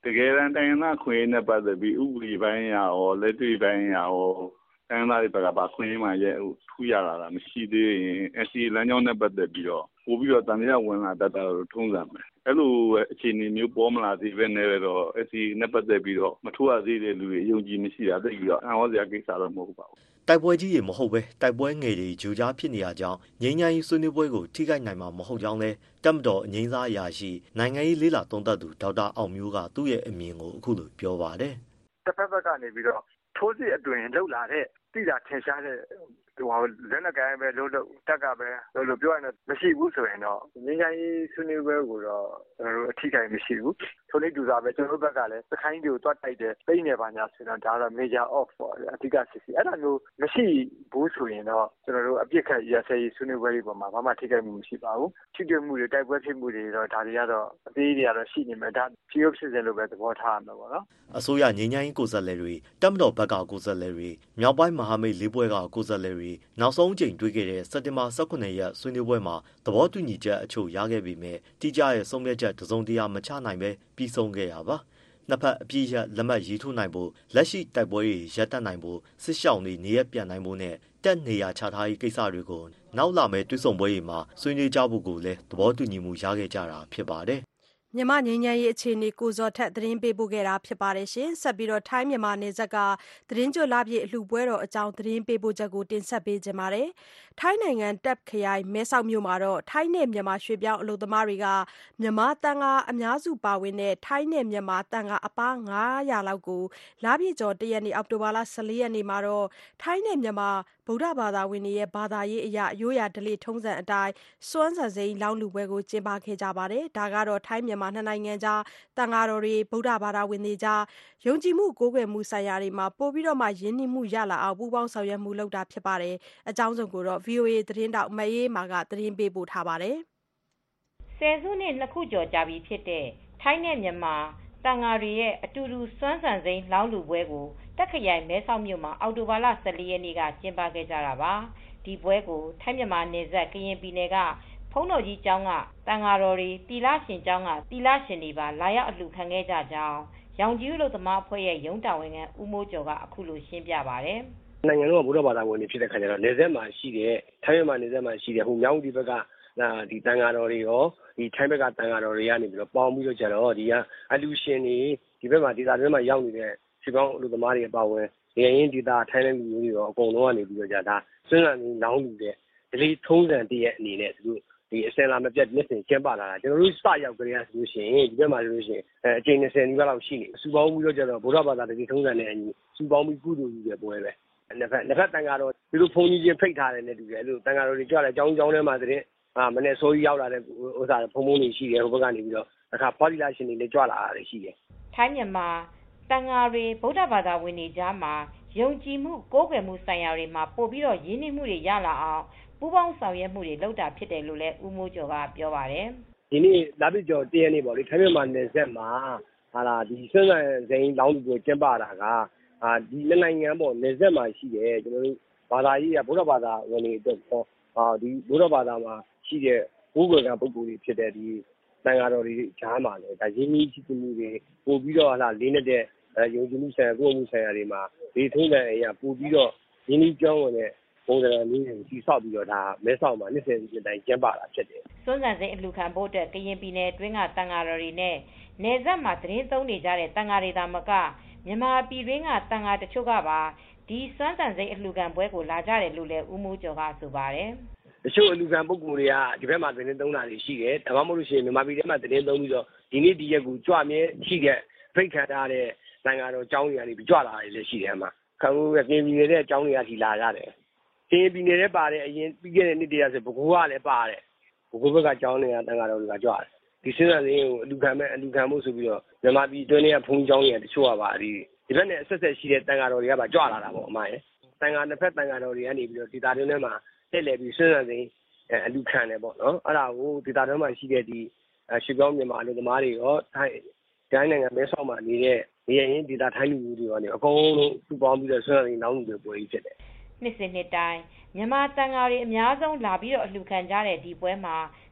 S10: ကယ်တမ်းတိုင်းရင်းသားခွင့်ရေးနဲ့ပတ်သက်ပြီးဥပဒေပိုင်းအရရောလက်တွေ့ပိုင်းအရရောတိုင်းရင်းသားတွေဘက်ကခွင့်ရေးမှာထူးရတာမရှိသေးရင် NCA လမ်းကြောင်းနဲ့ပတ်သက်ပြီးတော့ပို့ပြီးတော့တန်တရားဝင်လာတတ်တာလို့ထုံးစံပဲအဲ့လိုအခြေအနေမျိုးပေါ်မလာသေးပဲနဲ့တော့ NCA နဲ့ပတ်သက်ပြီးတော့မထိုးရသေးတဲ့လူတွေယုံကြည်မရှိတာသိပြီးတော့အံ့ဩစရာကိစ္စတော့မဟုတ်ပါဘူး
S9: တိုက်ပွဲကြီးရေမဟုတ်ပဲတိုက်ပွဲငယ်တွေဂျူကြားဖြစ်နေရကြောင်းငြိမ်းချမ်းရေးဆွေးနွေးပွဲကိုထိခိုက်နိုင်မှာမဟုတ်ကြောင်းလဲတပ်မတော်အငြိမ်းစားအရာရှိနိုင်ငံရေးလေးလာသုံးသပ်သူဒေါက်တာအောင်မျိုးကသူ့ရဲ့အမြင်ကိုအခုလိုပြောပါတယ်
S11: တစ်ဖက်ကနေပြီးတော့ထိုးစစ်အတွင်လှုပ်လာတဲ့တိတာထင်ရှားတဲ့လက်နက်ကိုင်ပဲလို့တက်ကပဲလို့ပြောရင်မရှိဘူးဆိုရင်တော့ငင်းချိုင်းဆွေးနွေးပွဲကိုတော့ကျွန်တော်တို့အထီးကိန်းမရှိဘူးထိုနေ့တူစားပဲကျွန်တော်တို့ဘက်ကလည်းစခိုင်းတွေကိုတွတ်တိုက်တယ်ပိတ်နေပါညာဆိုတော့ဒါတော့ major off ပေါ့အဓိကစစ်စစ်အဲ့ဒါမျိုးမရှိဘူးဆိုရင်တော့ကျွန်တော်တို့အပြစ်ခတ်ရစဲရေးဆွေးနွေးပွဲတွေပေါ်မှာဘာမှထိခိုက်မှုမရှိပါဘူးထိတွေ့မှုတွေတိုက်ပွဲဖြစ်မှုတွေတော့ဒါတွေကတော့အသေးတွေကတော့ရှိနေမှာဒါဖြိုးဖြစ်စင်လို့ပဲသဘောထားရမှာပေါ့နော်
S9: အစိုးရငြိမ်းချမ်းရေးကိုယ်စားလှယ်တွေတပ်မတော်ဘက်ကကိုယ်စားလှယ်တွေမြောက်ပိုင်းမဟာမိတ်၄ဘွဲကကိုယ်စားလှယ်တွေနောက်ဆုံးအကြိမ်တွေ့ခဲ့တဲ့စက်တင်ဘာ18ရက်ဆွေးနွေးပွဲမှာသဘောတူညီချက်အချို့ရခဲ့ပေမဲ့တိကျရဲ့ဆုံးဖြတ်ချက်တစုံတရာမချနိုင်ပဲပြီးဆုံးခဲ့ရပါနှစ်ဖက်အပြည့်ရလက်မှတ်ရေးထိုးနိုင်ဖို့လက်ရှိတိုက်ပွဲတွေရပ်တန့်နိုင်ဖို့စစ်ရှောင်တွေနေရပြန်နိုင်ဖို့နဲ့တက်နေရချထားရေးကိစ္စတွေကိုနောက်လာမယ့်တွေ့ဆုံပွဲတွေမှာဆွေးနွေးကြဖို့ကိုလည်းသဘောတူညီမှုရခဲ့ကြတာဖြစ်ပါတယ်
S2: မြန်မာငြိမ်းချမ်းရေးအခြေအနေကိုဇော်ထက်သတင်းပေးပို့ခဲ့တာဖြစ်ပါတယ်ရှင်ဆက်ပြီးတော့ထိုင်းမြန်မာနယ်စပ်ကသတင်းကြွလာပြည့်အလှပွဲတော်အကြောင်းသတင်းပေးပို့ချက်ကိုတင်ဆက်ပေးကြပါမယ်ထိုင်းနိုင်ငံတပ်ခရိုင်မဲဆောက်မြို့မှာတော့ထိုင်းနဲ့မြန်မာရွှေပြောင်းအလုပ်သမားတွေကမြန်မာတန်ဃာအများစုပါဝင်တဲ့ထိုင်းနဲ့မြန်မာတန်ဃာအပါ900လောက်ကိုလာပြည့်ကျော်1ရက်နေ့အောက်တိုဘာလ14ရက်နေ့မှာတော့ထိုင်းနဲ့မြန်မာဗုဒ္ဓဘာသာဝင်တွေရဲ့ဘာသာရေးအရာရိုးရာဓလေ့ထုံးစံအတိုင်းစွမ်းဆန်စိန်လောင်းလူပွဲကိုကျင်းပခဲ့ကြပါတယ်ဒါကတော့ထိုင်းမြန်မာနှစ်နိုင်ငံကြားတန်ဃာတော်တွေဗုဒ္ဓဘာသာဝင်တွေကြားယုံကြည်မှုကိုးကွယ်မှုဆိုင်ရာတွေမှာပို့ပြီးတော့မှယဉ်ကျေးမှုရလာအောင်ပူးပေါင်းဆောင်ရွက်မှုလုပ်တာဖြစ်ပါတယ်အကြောင်းစုံကိုတော့ VOA သတင်းတောက်မအေးမာကသတင်းပေးပို့ထားပါတယ်
S12: ဆယ်စုနှစ်2ခုကျော်ကြာပြီဖြစ်တဲ့ထိုင်းနဲ့မြန်မာတန်ဃာတွေရဲ့အတူတူစွမ်းဆန်စိန်လောင်းလူပွဲကိုတက်ခရိုင်မဲဆောက်မြို့မှာအောက်တိုဘာလ14ရက်နေ့ကကျင်းပခဲ့ကြတာပါဒီပွဲကိုထိုင်းမြန်မာနယ်စပ်ကရင်ပြည်နယ်ကဖုံးတော်ကြီးကျောင်းကတန်ဃာတော်တွေတီလာရှင်ကျောင်းကတီလာရှင်တွေပါလာရောက်အလှူခံခဲ့ကြကြောင်းရောင်ကြီးဦးလို့သမားအဖွဲ့ရဲ့ရုံးတာဝန်ခံဦးမိုးကျော်ကအခုလိုရှင်းပြပါတယ်
S13: နိုင်ငံတော်ဗုဒ္ဓဘာသာဝင်တွေဖြစ်တဲ့ခါကျတော့နယ်စပ်မှာရှိတဲ့ထိုင်းမြန်မာနယ်စပ်မှာရှိတဲ့ဟိုမြောင်းဒီဘက်ကဒီတန်ဃာတော်တွေရောဒီထိုင်းဘက်ကတန်ဃာတော်တွေကနေပြီးတော့ပေါင်းပြီးတော့ကြတော့ဒီကအလူရှင်တွေဒီဘက်မှာဒေသတွင်းမှာရောက်နေတဲ့ခြေပေါင်းလူသမားတွေအပါအဝင်နေရင်ဒေသထိုင်းတဲ့လူမျိုးတွေရောအကုန်လုံးကနေပြီးတော့ကြဒါစွမ်းဆောင်လောင်းလူတဲ့ဒီလေးထုံးစံတည်းရဲ့အနေနဲ့သူတို့ဒီအစင်လာမပြတ်မျက်စင်ကျင်းပလာတာကျွန်တော်တို့စရောက်ကြရဆိုလို့ရှိရင်ဒီဘက်မှာဆိုလို့ရှိရင်အချိန်20နီးပါးလောက်ရှိနေစူပေါင်းပြီးတော့ကြတော့ဗုဒ္ဓဘာသာတည်းထုံးစံနဲ့အညီစူပေါင်းပြီးကုသိုလ်ယူတဲ့ပွဲပဲနှစ်ဖက်တန်ဃာတော်ဒီလိုဖုန်ကြီးချင်းဖိတ်ထားတယ်နဲ့တူတယ်အဲ့လိုတန်ဃာတော်တွေကြွတယ်ကျောင်းထဲမှာတဲ့မနေ့ဆိုးရောက်လာတဲ့ဥစ္စာဖုံဖုံတွေရှိတယ်ဟိုဘက်ကနေပြီးတော့အခါဖော်ဒီလာရှင်တွေလည်းကြွလာတာရှိတယ်
S12: ထိုင်းမြန်မာတန်ဃာတွေဗုဒ္ဓဘာသာဝင်တွေကြားမှာယုံကြည်မှုကိုးကွယ်မှုဆိုင်ရာတွေမှာပို့ပြီးတော့ရင်းနှီးမှုတွေရလာအောင်ပူးပေါင်းဆောင်ရွက်မှုတွေလုပ်တာဖြစ်တယ်လို့လည်းဦးမိုးကျော်ကပြောပါတယ်
S13: ဒီနေ့လာပြကျော်တရနေ့ပေါ့လေထိုင်းမြန်မာနယ်စပ်မှာဟာလာဒီစွမ်းဆောင်စိန်လောင်းလူကိုကျင်းပတာကဒီနိုင်ငံပေါ့နယ်စပ်မှာရှိတယ်ကျွန်တော်တို့ဘာသာရေးကဗုဒ္ဓဘာသာဝင်တွေအတွက်ဒီဗုဒ္ဓဘာသာမှာရှိတဲ့ဘုရားကပုဂ္ဂိုလ်တွေဖြစ်တဲ့ဒီတန်ဃာတော်တွေကြားမှာလည်းဒါရင်းနှီးချစ်မှုတွေပို့ပြီးတော့ဟာလေးနေတဲ့ယုံကြည်မှုဆိုင်ရာကိုယ်မှုဆိုင်ရာတွေမှာဒီထုံးတဲ့အရာပို့ပြီးတော့ရင်းနှီးကြောင်းဝင်တဲ့ပုံစံမျိုးကိုစီဆောက်ပြီးတော့ဒါမဲဆောက်မှာနှစ်စဉ်ဒီတိုင်းကျင်းပတာဖြစ်တယ်
S12: စွမ်းဆန်စိန်အလှခံဖို့အတွက်ကရင်ပြည်နယ်အတွင်းကတန်ဃာတော်တွေနဲ့နယ်စပ်မှာသတင်းသုံးနေကြတဲ့တန်ဃာတွေသာမကမြန်မာပြည်တွင်းကတန်ဃာတချို့ကပါဒီစွမ်းဆန်စိန်အလှခံပွဲကိုလာကြတယ်လို့လည်းဦးမိုးကျော်ကဆိုပါတယ်
S13: တချို့အလူခံပုဂ္ဂိုလ်တွေကဒီဘက်မှာသတင်းသုံးတာတွေရှိတယ်ဒါမှမဟုတ်လို့ရှိရင်မြန်မာပြည်ထဲမှာသတင်းသုံးပြီးတော့ဒီနေ့ဒီရက်ကိုကြွမြဲရှိတဲ့ဖိတ်ခံထားတဲ့နိုင်ငံတော်အကြောင်းတွေကနေကြွလာတယ်လည်းရှိတယ်မှာခံလို့ကင်းပြည်နေတဲ့အကြောင်းတွေကဒီလာရတယ်ကင်းပြည်နေတဲ့ပါတဲ့အရင်ပြီးခဲ့တဲ့နှစ်တည်းဆိုဘကိုးကလည်းပါတယ်ဘကိုးဘက်ကအကြောင်းတွေကတန်ဃာတော်တွေကကြွတယ်ဒီစင်းစာစင်းကိုအလူခံမှုဆိုပြီးတော့မြန်မာပြည်တွင်းတွေကဘုံကျောင်းတွေတချို့ကပါဒီဘက်နဲ့ဆက်ဆက်ရှိတဲ့တန်ဃာတော်တွေကပါကြွလာတာပေါ့အမရဲ့တန်ဃာနှစ်ဖက်တန်ဃာတော်တွေကနေပြီးတော့ဒီတာတွင်းထဲမှာတက်လေပြီးစင်းစာစင်းအလူခံတယ်ပေါ့နော်အဲ့ဒါကိုဒေတာထဲမှာရှိတဲ့ဒီရွှေပြောင်းမြန်မာလူသမားတွေရောတိုင်းနိုင်ငံမဲဆောက်မှာနေတဲ့နေရင်ဒေတာထိုင်းလူမျိုးတွေရောအကုန်လုံးစုပေါင်းပြီးတော့ဆွမ်းရည်နောင်းလူတွေပွဲကြီးဖြစ်တယ်
S12: နှစ်စဉ်နှစ်တိုင်းမြန်မာတန်ဃာတွေအများဆုံးလာပြီးတော့အလှခံကြတဲ့ဒီပွဲမှာ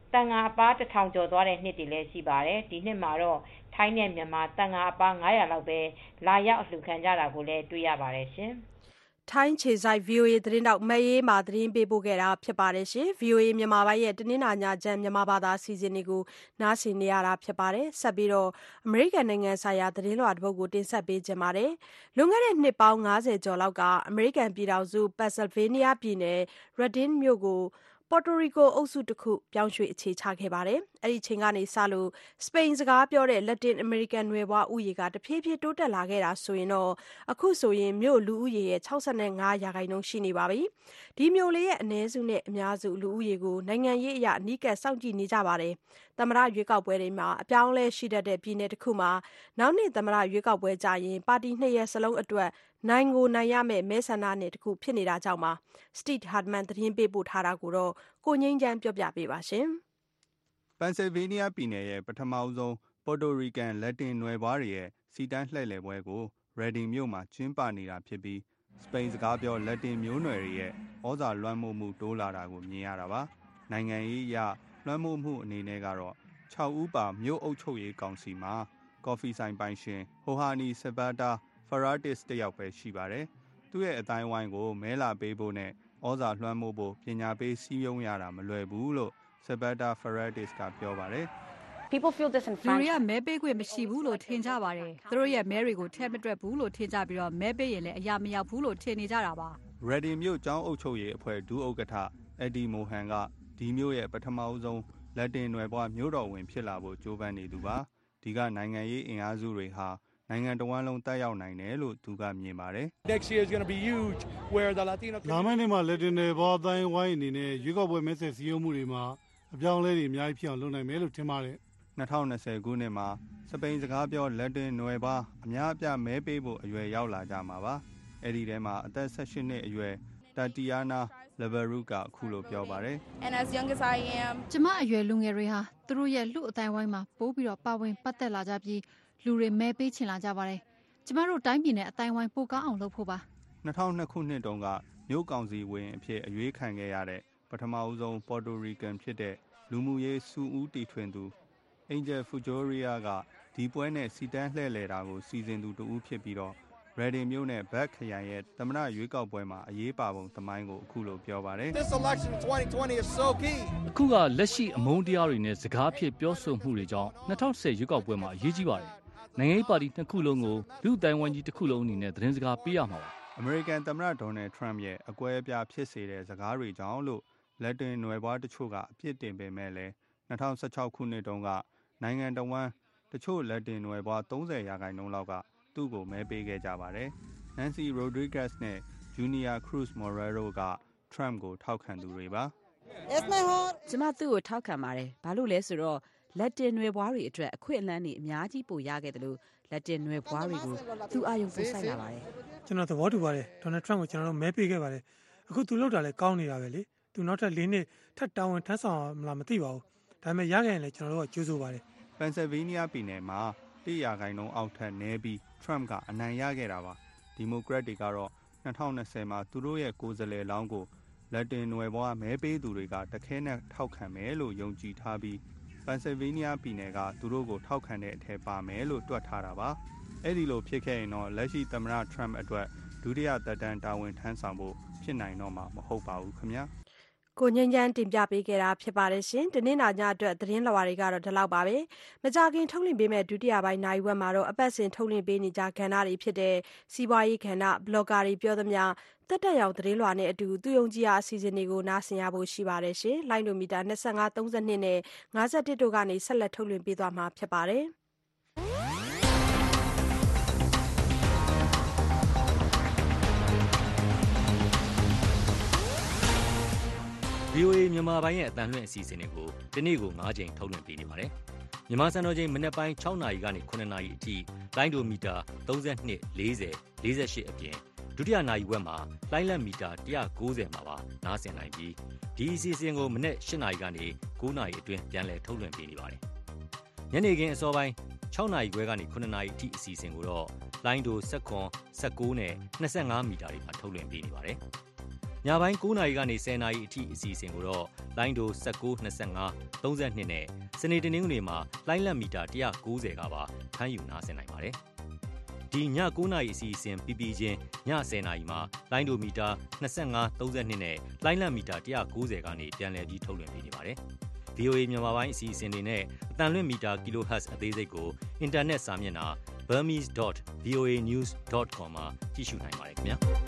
S12: တန်ဃာအပါး1000ကျော်သွားတဲ့နှစ်တွေလည်းရှိပါတယ်ဒီနှစ်မှာတော့ထိုင်းနဲ့မြန်မာတန်ဃာအပါး900လောက်ပဲလာရောက်အလှူခံကြတာကိုလည်းတွေ့ရပါတယ်ရှင်
S2: ထိုင်းခြေဆိုင် VOA သတင်းတောက်မအေးမာသတင်းပေးပို့ခဲ့တာဖြစ်ပါတယ်ရှင် VOA မြန်မာပိုင်းရဲ့တနင်္လာညချမ်းမြန်မာဘာသာအစီအစဉ်တွေကိုနားဆင်နေရတာဖြစ်ပါတယ်ဆက်ပြီးတော့အမေရိကန်နိုင်ငံဆိုင်ရာသတင်းလွှာတစ်ပုဒ်ကိုတင်ဆက်ပေးကြပါမယ်လွန်ခဲ့တဲ့နှစ်ပေါင်း90ကျော်လောက်ကအမေရိကန်ပြည်ထောင်စု Pennsylvania ပြည်နယ် Reading မြို့ကိုPuerto Rico အုပ်စုတစ်ခုပြောင်းရွှေ့အခြေချခဲ့ပါတယ်။အဲဒီချိန်ကနေစလို့စပိန်စကားပြောတဲ့ Latin American နွယ်ဖွားဦးရေကတဖြည်းဖြည်းတိုးတက်လာခဲ့တာဆိုရင်တော့အခုဆိုရင်မြို့လူဦးရေရဲ့65%ရှိနေပါပြီ။ဒီမြို့လေးရဲ့အနည်းစုနဲ့အများစုလူဦးရေကိုနိုင်ငံရေးအရအနီးကပ်စောင့်ကြည့်နေကြပါတယ်။သမ္မတရွေးကောက်ပွဲတွေမှာအပြောင်းအလဲရှိတတ်တဲ့ပြည်နယ်တစ်ခုမှာနောက်နှစ်သမ္မတရွေးကောက်ပွဲကြရင်ပါတီနှစ်ရပ်စလုံးအတွက်နိုင်ကိုနိုင်ရမယ့်မဲဆန္ဒနယ်တစ်ခုဖြစ်နေတာကြောင့်ပါ။ Steve Hartman သတင်းပေးပို့ထားတာကိုတော့ကိုငိမ့်ချမ်းပြောပြပေးပါရှင်
S14: ။ Pennsylvania ပြည်နယ်ရဲ့ပထမဆုံး Puerto Rican Latin နွယ်ဖွားတွေရဲ့စီတန်းလှည့်လည်ပွဲကို Reading မြို့မှာကျင်းပနေတာဖြစ်ပြီးစပိန်စကားပြော Latin မျိုးနွယ်တွေရဲ့ဩဇာလွှမ်းမိုးမှုတိုးလာတာကိုမြင်ရတာပါ။နိုင်ငံရေးအရလွှမ်းမိုးမှုအနေနဲ့ကတော့6ဦးပါမြို့အုပ်ချုပ်ရေးကောင်စီမှာကော်ဖီဆိုင်ပိုင်ရှင်ဟိုဟာနီဆဘတာဖရာတစ်တယောက်ပဲရှိပါတယ်။သူ့ရဲ့အတိုင်းဝိုင်းကိုမဲလာပေးဖို့နဲ့ဩဇာလွှမ်းမိုးဖို့ပညာပေးစည်းရုံးရတာမလွယ်ဘူးလို့ဆဘတာဖရာတစ်ကပြောပါတယ်။
S3: People feel disenfranchised. လူတွေကမဲပေးခွင့်မရှိဘူးလို့ထင်ကြပါတယ်။သူတို့ရဲ့မဲတွေကိုထည့်မတွက်ဘူးလို့ထင်ကြပြီးတော့မဲပေးရင်လည်းအရာမရောက်ဘူးလို့ထင်နေကြတာပါ
S14: ။ Reading မြို့ကျောင်းအုပ်ချုပ်ရေးအဖွဲ့ဒုဥက္ကဋ္ဌအက်ဒီမိုဟန်ကဒီမြို့ရဲ့ပထမဆုံးလက်တင်နွယ်ဖွားမြို့တော်ဝင်ဖြစ်လာဖို့ကြိုးပမ်းနေသူပါ။ဒီကနိုင်ငံရေးအင်အားစုတွေဟာနိုင်ငံတော်ဝန်လုံးတက်ရောက်နိုင်တယ်လို့သူကမြင်ပါတယ်။
S15: Next year is going to be huge where the Latino လာမယ့်နှစ်မှာ Latin နယ်ဘောအတိုင်းဝိုင်းအနေနဲ့ရွေးကောက်ပွဲမဲဆွယ်စည်းရုံးမှုတွေမှာအပြောင်းအလဲတွေအများကြီးဖြစ်အောင်လုပ်နိုင်မယ်လို့ထင်ပါတယ်
S14: ။2020ခုနှစ်မှာစပိန်စကားပြော Latin နွယ်ဖွားအများအပြားမဲပေးဖို့အရွယ်ရောက်လာကြမှာပါ။အဲ့ဒီထဲမှာအသက်18နှစ်အရွယ်Tatiana Leveru ကအခုလိုပြောပါတယ်။
S16: And as young as I am
S3: ကျမအရွယ်လူငယ်တွေဟာသူတို့ရဲ့လူအတိုင်းဝိုင်းမှာပိုးပြီးတော့ပါဝင်ပတ်သက်လာကြပြီးလူတွေမဲပေးချင်လာကြပါတယ်။ကျမတို့တိုင်းပြည်နဲ့အတိုင်းဝိုင်းပိုကောင်းအောင်လုပ်ဖို့ပါ
S14: 2002ခုနှစ်တုန်းကမြို့ကောင်စီဝင်အဖြစ်အရွေးခံခဲ့ရတဲ့ပထမဆုံး Puerto Rican ဖြစ်တဲ့လူမှုရေးစုဦးတီထွင်သူ Angel Fujoria ကဒီပွဲနဲ့စီတန်းလှည့်လည်တာကိုစီစဉ်သူတူဦးဖြစ်ပြီးတော့ Reading မြို့နဲ့ Back ခရိုင်ရဲ့သမ္မတရွေးကောက်ပွဲမှာအရေးပါပုံသမိုင်းကိုအခုလိုပြောပါတယ်
S15: This election 2020 is so key
S17: အခုကလက်ရှိအမုန်းတရားတွေနဲ့စကားဖြစ်ပြောဆိုမှုတွေကြောင့်2010ရွေးကောက်ပွဲမှာအရေးကြီးပါတယ်နိုင်ငံရေးပါတီနှစ်ခုလုံးကိုလူ့တိုင်းဝိုင်းကြီးတစ်ခုလုံးအနေနဲ့သတင်းစကားပေးရမှာပါ
S14: အမေရိကန်သမ္မတဒေါ်နယ်ထရမ့်ရဲ့အကွဲအပြားဖြစ်စေတဲ့စကားတွေကြောင့်လို့လက်တင်နွယ်ဖွားတချို့ကအပြစ်တင်ပေမဲ့လည်း2016ခုနှစ်တုန်းကနိုင်ငံတော်ဝန်တချို့လက်တင်နွယ်ဖွား30%လောက်ကသူ့ကိုမဲပေးခဲ့ကြပါတယ်။ Nancy Rodriguez နဲ့ Junior Cruz Morero က Trump ကိုထောက်ခံသူတွေပါ
S18: ကျမသူ့ကိုထောက်ခံပါတယ်။ဘာလို့လဲဆိုတော့လက်တင်နွယ်ဖွားတွေအတွက်အခွင့်အလမ်းတွေအများကြီးပိုရခဲ့တယ်လို့လက်တင်နွယ်ဖွားတွေကိုသူအာရုံပိုစိုက်လာပါတယ်
S15: ကျွန်တော်သဘောတူပါတယ်ဒေါ်နယ်ထရမ့်ကိုကျွန်တော်တို့မဲပေးခဲ့ပါတယ်အခုသူလုပ်တာလည်းကောင်းနေတာပဲလေသူနောက်ထပ်၄နှစ်ထပ်တာဝန်ထမ်းဆောင်မလားမသိပါဘူးဒါပေမဲ့ရခဲ့ရင်လည်းကျွန်တော်တို့ကကြိုးစိုးပါတယ်
S14: Pennsylvania ပြည်နယ်မှာ1%အောက်ထက်နည်းပြီး Trump ကအနိုင်ရခဲ့တာပါဒီမိုကရက်တွေကတော့2020မှာသူတို့ရဲ့ကိုယ်စားလှယ်လောင်းကိုလက်တင်နွယ်ဖွားမဲပေးသူတွေကတခဲနဲ့ထောက်ခံမယ်လို့ယုံကြည်ထားပြီးPennsylvania ပြည်နယ်ကသူတို့ကိုထောက်ခံတဲ့အထက်ပါမယ်လို့တွက်ထားတာပါ။အဲ့ဒီလိုဖြစ်ခဲ့ရင်တော့လက်ရှိသမ္မတ Trump အတွက်ဒုတိယသက်တမ်းတာဝန်ထမ်းဆောင်ဖို့ဖြစ်နိုင်တော့မှာမဟုတ်ပါဘူးခင်ဗျာ
S2: ။ကိုငញ្ញန်းတင်ပြပေးခဲ့တာဖြစ်ပါတယ်ရှင်။ဒီနေ့ညအတွက်သတင်းလွှာတွေကတော့ဒီလောက်ပါပဲ။မကြခင်ထုတ်လွှင့်ပေးမဲ့ဒုတိယပိုင်းနိုင်ဝက်မှာတော့အပတ်စဉ်ထုတ်လွှင့်ပေးနေကြကဏ္ဍတွေဖြစ်တဲ့စီးပွားရေးကဏ္ဍဘလော့ဂါတွေပြောသမျှတက်တက်ရောက်သတင်းလွှာနဲ့အတူသူယုံကြည်ရာအစီအစဉ်တွေကိုနားဆင်ရဖို့ရှိပါတယ်ရှင်။လိုင်းဒိုမီတာ25 32နဲ့51တို့ကနေဆက်လက်ထုတ်လွှင့်ပေးသွားမှာဖြစ်ပါတယ်။
S19: VOA မြန်မာပိုင်းရဲ့အတန်လွှင့်အစီအစဉ်တွေကိုဒီနေ့ကို9ချိန်ထုတ်လွှင့်ပေးနေပါတယ်။မြန်မာစံတော်ချိန်မနက်ပိုင်း6နာရီကနေ9နာရီအထိလိုင်းဒိုမီတာ32 40 48အပြင်ဒုတိယနာရီဝက်မှာလိုင်းလက်မီတာ190မှာပါနားဆင်နိုင်ပြီးဒီအစီအစဉ်ကိုမနေ့8နာရီကနေ9နာရီအတွင်းပြန်လည်ထုတ်လွှင့်ပေးနေပါတယ်။ညနေခင်းအစောပိုင်း6နာရီခွဲကနေ9နာရီအထိအစီအစဉ်ကိုတော့လိုင်းဒို16 19နဲ့25မီတာတွေမှာထုတ်လွှင့်ပေးနေပါတယ်။ညပိုင်း9နာရီကနေ10နာရီအထိအစီအစဉ်ကိုတော့လိုင်းဒို19 25 32နဲ့စနေတနင်္ဂနွေမှာလိုင်းလက်မီတာ190ကပါဖမ်းယူနားဆင်နိုင်ပါတယ်။ဒီည9နာရီအစီအစဉ်ပြီးချင်းည10နာရီမှာလိုင်းဒိုမီတာ25 32နဲ့လိုင်းလက်မီတာ190ကနေပြန်လည်ပြီးထုတ်လွှင့်ပေးနေပါတယ်။ VOA မြန်မာပိုင်းအစီအစဉ်တွေနဲ့အတန်လွင့်မီတာ kHz အသေးစိတ်ကိုအင်တာနက်စာမျက်နှာ burmese.voanews.com မှာကြည့်ရှုနိုင်ပါတယ်ခင်ဗျာ။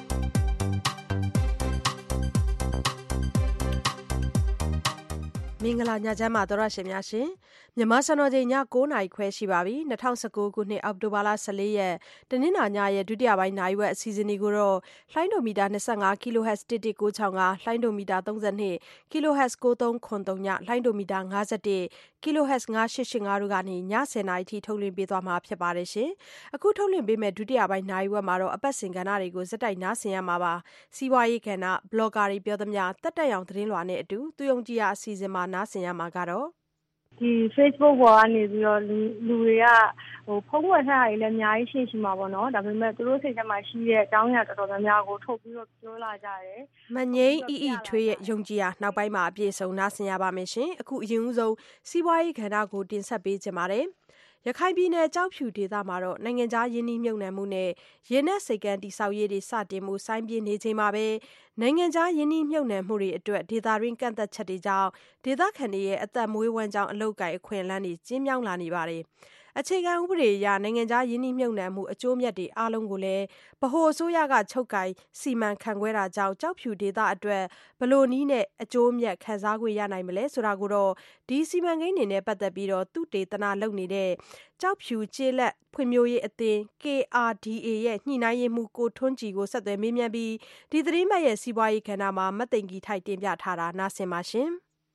S2: မင်္ဂလာညချမ်းပါတော်ရရှင်များရှင်မြန်မာစံတော်ချိန်ည9:00နာရီခွဲရှိပါပြီ2019ခုနှစ်အောက်တိုဘာလ14ရက်တနင်္လာညရဲ့ဒုတိယပိုင်းနိုင်ဝက်အစီအစဉ်ဒီကိုတော့လှိုင်းဒိုမီတာ25 kHz 1196လှိုင်းဒိုမီတာ32 kHz 9303ညလှိုင်းဒိုမီတာ51 kHz 9885တို့ကနေည10:00နာရီထိထုတ်လွှင့်ပေးသွားမှာဖြစ်ပါတယ်ရှင်အခုထုတ်လွှင့်ပေးမဲ့ဒုတိယပိုင်းနိုင်ဝက်မှာတော့အပတ်စဉ်ကဏ္ဍတွေကိုစက်တိုက်နားဆင်ရမှာပါစီးပွားရေးကဏ္ဍဘလော့ဂါတွေပြောသမျှတက်တက်ရောင်သတင်းလွှာနဲ့အတူသူယုံကြည်ရာအစီအစဉ်မှာနားဆင်ရမှာကတော့
S16: ဒီ Facebook ပေါ်ကနေပြီးတော့လူတွေကဖုန်းဝယ်ထားတာတွေလည်းအများကြီးရှိမှာပေါ့နော်ဒါပေမဲ့သူတို့စိတ်ထဲမှာရှိတဲ့အကြောင်းအရာတော်တော်များများကိုထုတ်ပြီးတော့ပြောလာကြတယ်
S2: မငိမ့်အီထွေးရဲ့ယုံကြည်ရာနောက်ပိုင်းမှာအပြည့်စုံနားဆင်ရပါမယ်ရှင်အခုအရင်ဦးဆုံးစီးပွားရေးကဏ္ဍကိုတင်ဆက်ပေးကြပါမယ်ရခိုင်ပြည်နယ်ကြောက်ဖြူဒေသမှာတော့နိုင်ငံခြားယင်းနှိမ့်မြုပ်နှံမှုနဲ့ရင်းနှက်စိတ်ကမ်းတိဆောက်ရေးတွေစတင်မှုဆိုင်းပြင်းနေချိန်မှာပဲနိုင်ငံခြားယင်းနှိမ့်မြုပ်နှံမှုတွေအတွက်ဒေသတွင်းကန့်သက်ချက်တွေကြောင့်ဒေသခံတွေရဲ့အသက်မွေးဝမ်းကြောင်းအလုပ်ကိုင်အခွင့်အလမ်းတွေကျဉ်းမြောင်းလာနေပါတယ်အခြေခံဥပဒေအရနိုင်ငံခြားယင်းနှိမ့်မြုပ်နှံမှုအကျိုးမြတ်တွေအားလုံးကိုလည်းဗဟိုအစိုးရကချုပ်ကိုင်စီမံခန့်ခွဲတာကြောင့်ကြောက်ဖြူဒေသအတွက်ဘလို့နည်းနဲ့အကျိုးမြတ်ခံစားခွင့်ရနိုင်မလဲဆိုတာကိုတော့ဒီစီမံကိန်းတွေနဲ့ပတ်သက်ပြီးတော့သူတေသနာလုပ်နေတဲ့ကြောက်ဖြူကျေးလက်ဖွံ့ဖြိုးရေးအသင်း KRDA ရဲ့ညှိနှိုင်းရေးမှူးကိုထွန်းကြည်ကိုဆက်သွယ်မေးမြန်းပြီးဒီသတင်းမှတ်ရဲ့စီးပွားရေးကဏ္ဍမှာမသိင်္ဂီထိုက်တင်ပြထားတာနားဆင်ပါရှင်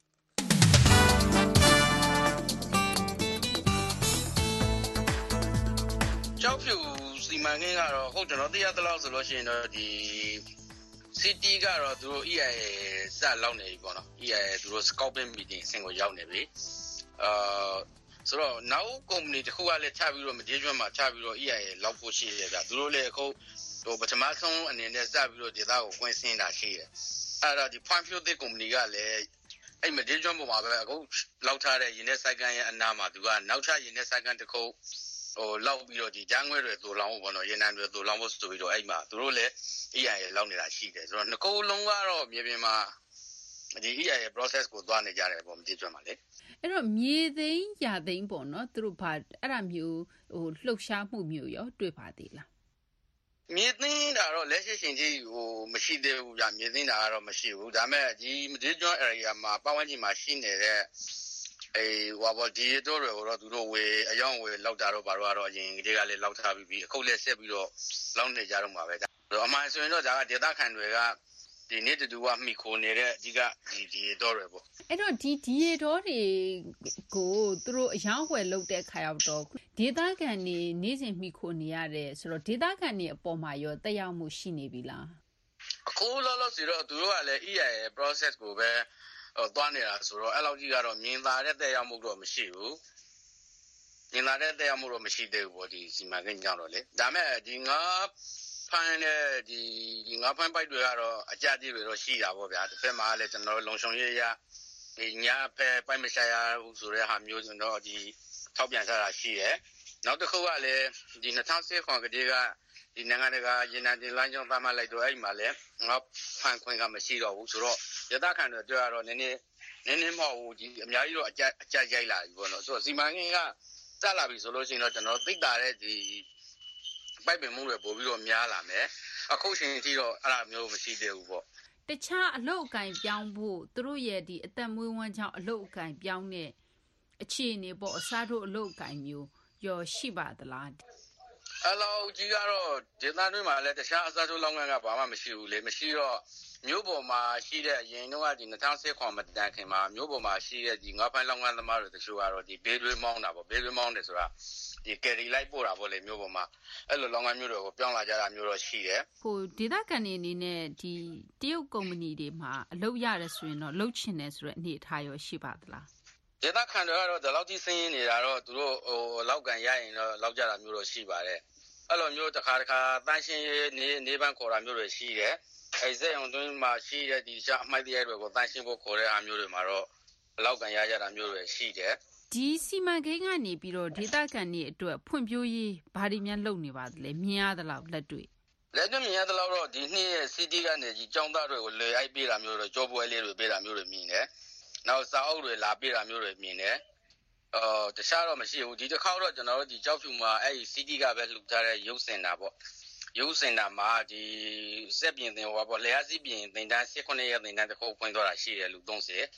S20: ကြောက်ဖြူစီမံကိန်းကတော့ဟုတ်ကျွန်တော်သိရသလောက်ဆိုလို့ရှိရင်တော့ဒီ city ကတော့သူတို့ EIA စလောက်နေပြီပေါ့နော် EIA သူတို့ scoping meeting အဆင့်ကိုရောက်နေပြီဆိုတော့နောက် company တခုကလည်းချပြီးတော့မဒေးကျွန်းမှာချပြီးတော့ EIA လောက်ဖို့ရှိတယ်ဗျသူတို့လည်းအခုဟိုပထမဆုံးအနေနဲ့စပြီးတော့ဒေသကိုကွင်းဆင်းတာရှိတယ်အဲ့တော့ဒီ point fuel တဲ့ company ကလည်းအဲ့မဒေးကျွန်းပေါ်မှာပဲအခုလောက်ထားတဲ့ရင်းနှက်စိုက်ကန်းရဲ့အနားမှာသူကနောက်ထပ်ရင်းနှက်စိုက်ကန်းတစ်ခုလောက်ပြီးတော့ဒီဂျန်းငွေတွေတူလောင်းဖို့ပေါ့နော်ရင်းနှံတွေတူလောင်းဖို့ဆိုပြီးတော့အဲ့မှာသူတို့လည်း EIA လောက်နေတာရှိတယ်ဆိုတော့နှစ်ခုလုံးကတော့မြေပြင်မှာဒီ EIA process ကိုသွားနေကြတယ်ပေါ့မကြည့်ကြမှာလေ
S21: အဲ့တော့မြေသိမ်းရသိမ်းပေါ့နော်သူတို့ဘာအဲ့ဒါမျိုးလှုပ်ရှားမှုမျိုးရောတွေ့ပါသေးလား
S20: မြေသိမ်းတာတော့လက်ရှိရှင်ကြီးမရှိသေးဘူးဗျမြေသိမ်းတာကတော့မရှိဘူးဒါပေမဲ့ဒီမဒေးကျွန်း area မှာပတ်ဝန်းကျင်မှာရှိနေတဲ့ဟိုဘောဒီတော့တော့သူတို့ဝေအယောင်ဝေလောက်တာတော့ဘာလို့ကတော့အရင်ကတည်းကလည်းလောက်ထားပြီးအခုလည်းဆက်ပြီးတော့လောက်နေကြတော့မှာပဲအမှန်ဆိုရင်တော့ဒါကဒေသခံတွေကဒီနေ့တူကမိခိုနေတဲ့အဓိကဒီတော့တွေပေါ့
S21: အဲ့တော့ဒီတော့တွေကိုသူတို့အယောင်ဝယ်လောက်တဲ့ခါရောက်တော့ဒေသခံတွေနေ့စဉ်မိခိုနေရတယ်ဆိုတော့ဒေသခံတွေအပေါ်မှာရောတက်ရောက်မှုရှိနေပြီလား
S20: အခုလောလောဆယ်တော့သူတို့ကလည်း EIA process ကိုပဲသွားနေတာဆိုတော့အဲ့လောက်ကြီးကတော့မြင်သာတဲ့တက်ရောက်မှုတော့မရှိဘူးမြင်သာတဲ့တက်ရောက်မှုတော့မရှိသေးဘူးပေါ့ဒီစီမံကိန်းကြောင့်တော့လေဒါမဲ့ဒီငါဖိုင်းတဲ့ဒီငါဖိုင်းပိုက်တွေကတော့အကြတိတွေတော့ရှိတာပေါ့ဗျာတစ်ဖက်မှာလည်းကျွန်တော်လုံဆောင်ရေးရဒီညာဖက်ပိုက်မရှာရဘူးဆိုတဲ့ဟာမျိုးဆိုတော့ဒီထောက်ပြန်ထားတာရှိတယ်နောက်တစ်ခုကလည်းဒီ2010ခွန်ကတည်းကဒီနိုင်ငံတကာရင်းနှံတင်လမ်းကြောင်းသတ်မှတ်လိုက်တော့အဲ့မှာလည်းငါဖန်ခွင့်ကမရှိတော့ဘူးဆိုတော့ရသခံတွေတွေ့ရတော့နည်းနည်းမဟုတ်ဘူးဒီအများကြီးတော့အကြရိုက်လာပြီပေါ့နော်ဆိုတော့စီမံကိန်းကစလာပြီဆိုလို့ရှိရင်တော့ကျွန်တော်သိတာတဲ့ဒီပိုက်ပင်မှုတွေပို့ပြီးတော့များလာမယ်အခုချိန်ထိတော့အဲ့လိုမျိုးမရှိသေးဘူးပေါ့
S21: တခြားအလုပ်အကင်ပြောင်းဖို့သူတို့ရဲ့ဒီအသက်မွေးဝမ်းကြောင်းအလုပ်အကင်ပြောင်းတဲ့အခြေအနေပေါ့အစားထိုးအလုပ်အကင်မျိုးရောရှိပါသလား
S20: အဲ့လိုကြီးကတော့ဒေသတွင်းမှာလည်းတခြားအစားထိုးလုပ်ငန်းကဘာမှမရှိဘူးလေမရှိတော့မြို့ပေါ်မှာရှိတဲ့အရင်တော့ဒီ2010ခွန်မတန်ခင်မှာမြို့ပေါ်မှာရှိတဲ့ဒီငါးဖိုင်းလုပ်ငန်းသမားတွေတချို့ကတော့ဒီဘေးတွေးမောင်းတာပေါ့ဘေးတွေးမောင်းတယ်ဆိုတာဒီကယ်ရီလိုက်ပို့တာပေါ့လေမြို့ပေါ်မှာအဲ့လိုလုပ်ငန်းမျိုးတွေကိုပြောင်းလာကြတာမျိုးတော့ရှိတယ်
S21: ဟိုဒေသခံတွေအနေနဲ့ဒီတရုတ်ကုမ္ပဏီတွေမှာအလုပ်ရတယ်ဆိုရင်တော့လုပ်ချင်တယ်ဆိုတဲ့အနေအထားရောရှိပါသလား
S20: ဒေသခံတွေကတော့ဒီလောက်ကြီးစင်းရင်းနေတာတော့သူတို့လောက်ကန်ရရင်တော့လောက်ကြတာမျိုးတော့ရှိပါတယ်အဲ့လိုမျိုးတစ်ခါတန်းရှင်းနေပန်းခေါ်တာမျိုးတွေရှိတယ်စက်ရုံတွင်းမှာရှိတဲ့ဒီရှာအမိုက်တရားတွေကိုတန်းရှင်းဖို့ခေါ်တဲ့အားမျိုးတွေမှာတော့ဘလောက်ကန်ရကြတာမျိုးတွေရှိတယ်
S21: ဒီစီမံကိန်းကနေပြီးတော့ဒေသခံတွေအတွက်ဖွံ့ဖြိုးရေးဘာတွေများလုပ်နေပါသလဲမြင်ရသလောက်လက်တွေ့
S20: မြင်ရသလောက်တော့ဒီနှစ်ရဲ့ city ကနေဒီကျောင်းသားတွေကိုလေအိုက်ပေးတာမျိုးတွေကြောပွဲလေးတွေပေးတာမျိုးတွေမြင်တယ်နောက်စာအုပ်တွေလာပေးတာမျိုးတွေမြင်တယ်တခြားတော့မရှိဘူးဒီတစ်ခါတော့ကျွန်တော်တို့ဒီကြောက်ဖြူမှာအဲ့ဒီ city ကပဲလှူထားတဲ့ရုပ်စင်တာပေါ့ရုပ်စင်တာမှာဒီစက်ပြင်တင်ဟောပေါ့လျှက်စီးပြင်တင်တန်း18ရက်တင်တန်းတစ်ခုဖွင့်သွားတာရှိတယ်လူ